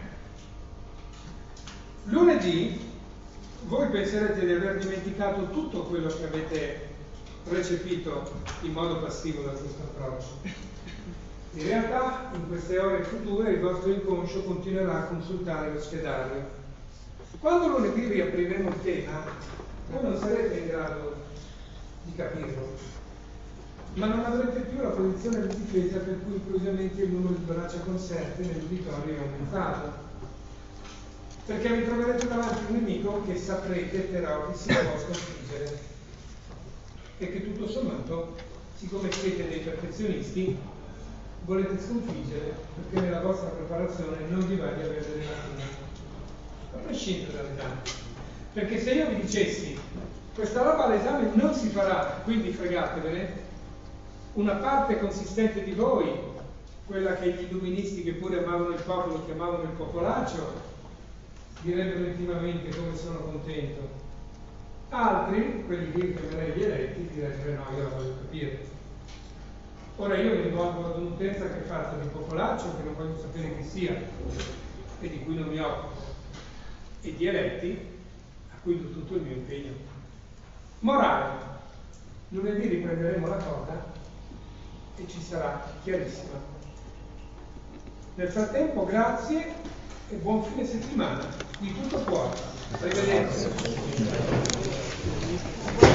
S1: Lunedì voi penserete di aver dimenticato tutto quello che avete recepito in modo passivo da questo approccio. In realtà, in queste ore future, il vostro inconscio continuerà a consultare lo schedario. Quando lunedì riapriremo il tema, voi non sarete in grado di capirlo, ma non avrete più la posizione di difesa per cui inclusivamente il numero di braccia conserte nell'uditorio è aumentato. Perché vi troverete davanti un nemico che saprete però che si può sconfiggere e che tutto sommato, siccome siete dei perfezionisti, volete sconfiggere perché nella vostra preparazione non vi va di avere delle lacune, a prescindere dall'esame. Perché se io vi dicessi questa roba all'esame non si farà, quindi fregatevene, una parte consistente di voi, quella che gli illuministi che pure amavano il popolo chiamavano il popolaccio, direbbero intimamente come sono contento. Altri, quelli che io chiamerei gli eletti, direbbero no, io la voglio capire. Ora io mi rivolgo ad un'utenza che è fatta di popolaccio, che non voglio sapere chi sia e di cui non mi occupo, e di eletti a cui do tutto il mio impegno. Morale: lunedì riprenderemo la cosa e ci sarà chiarissima. Nel frattempo grazie e buon fine settimana di tutto cuore. Arrivederci.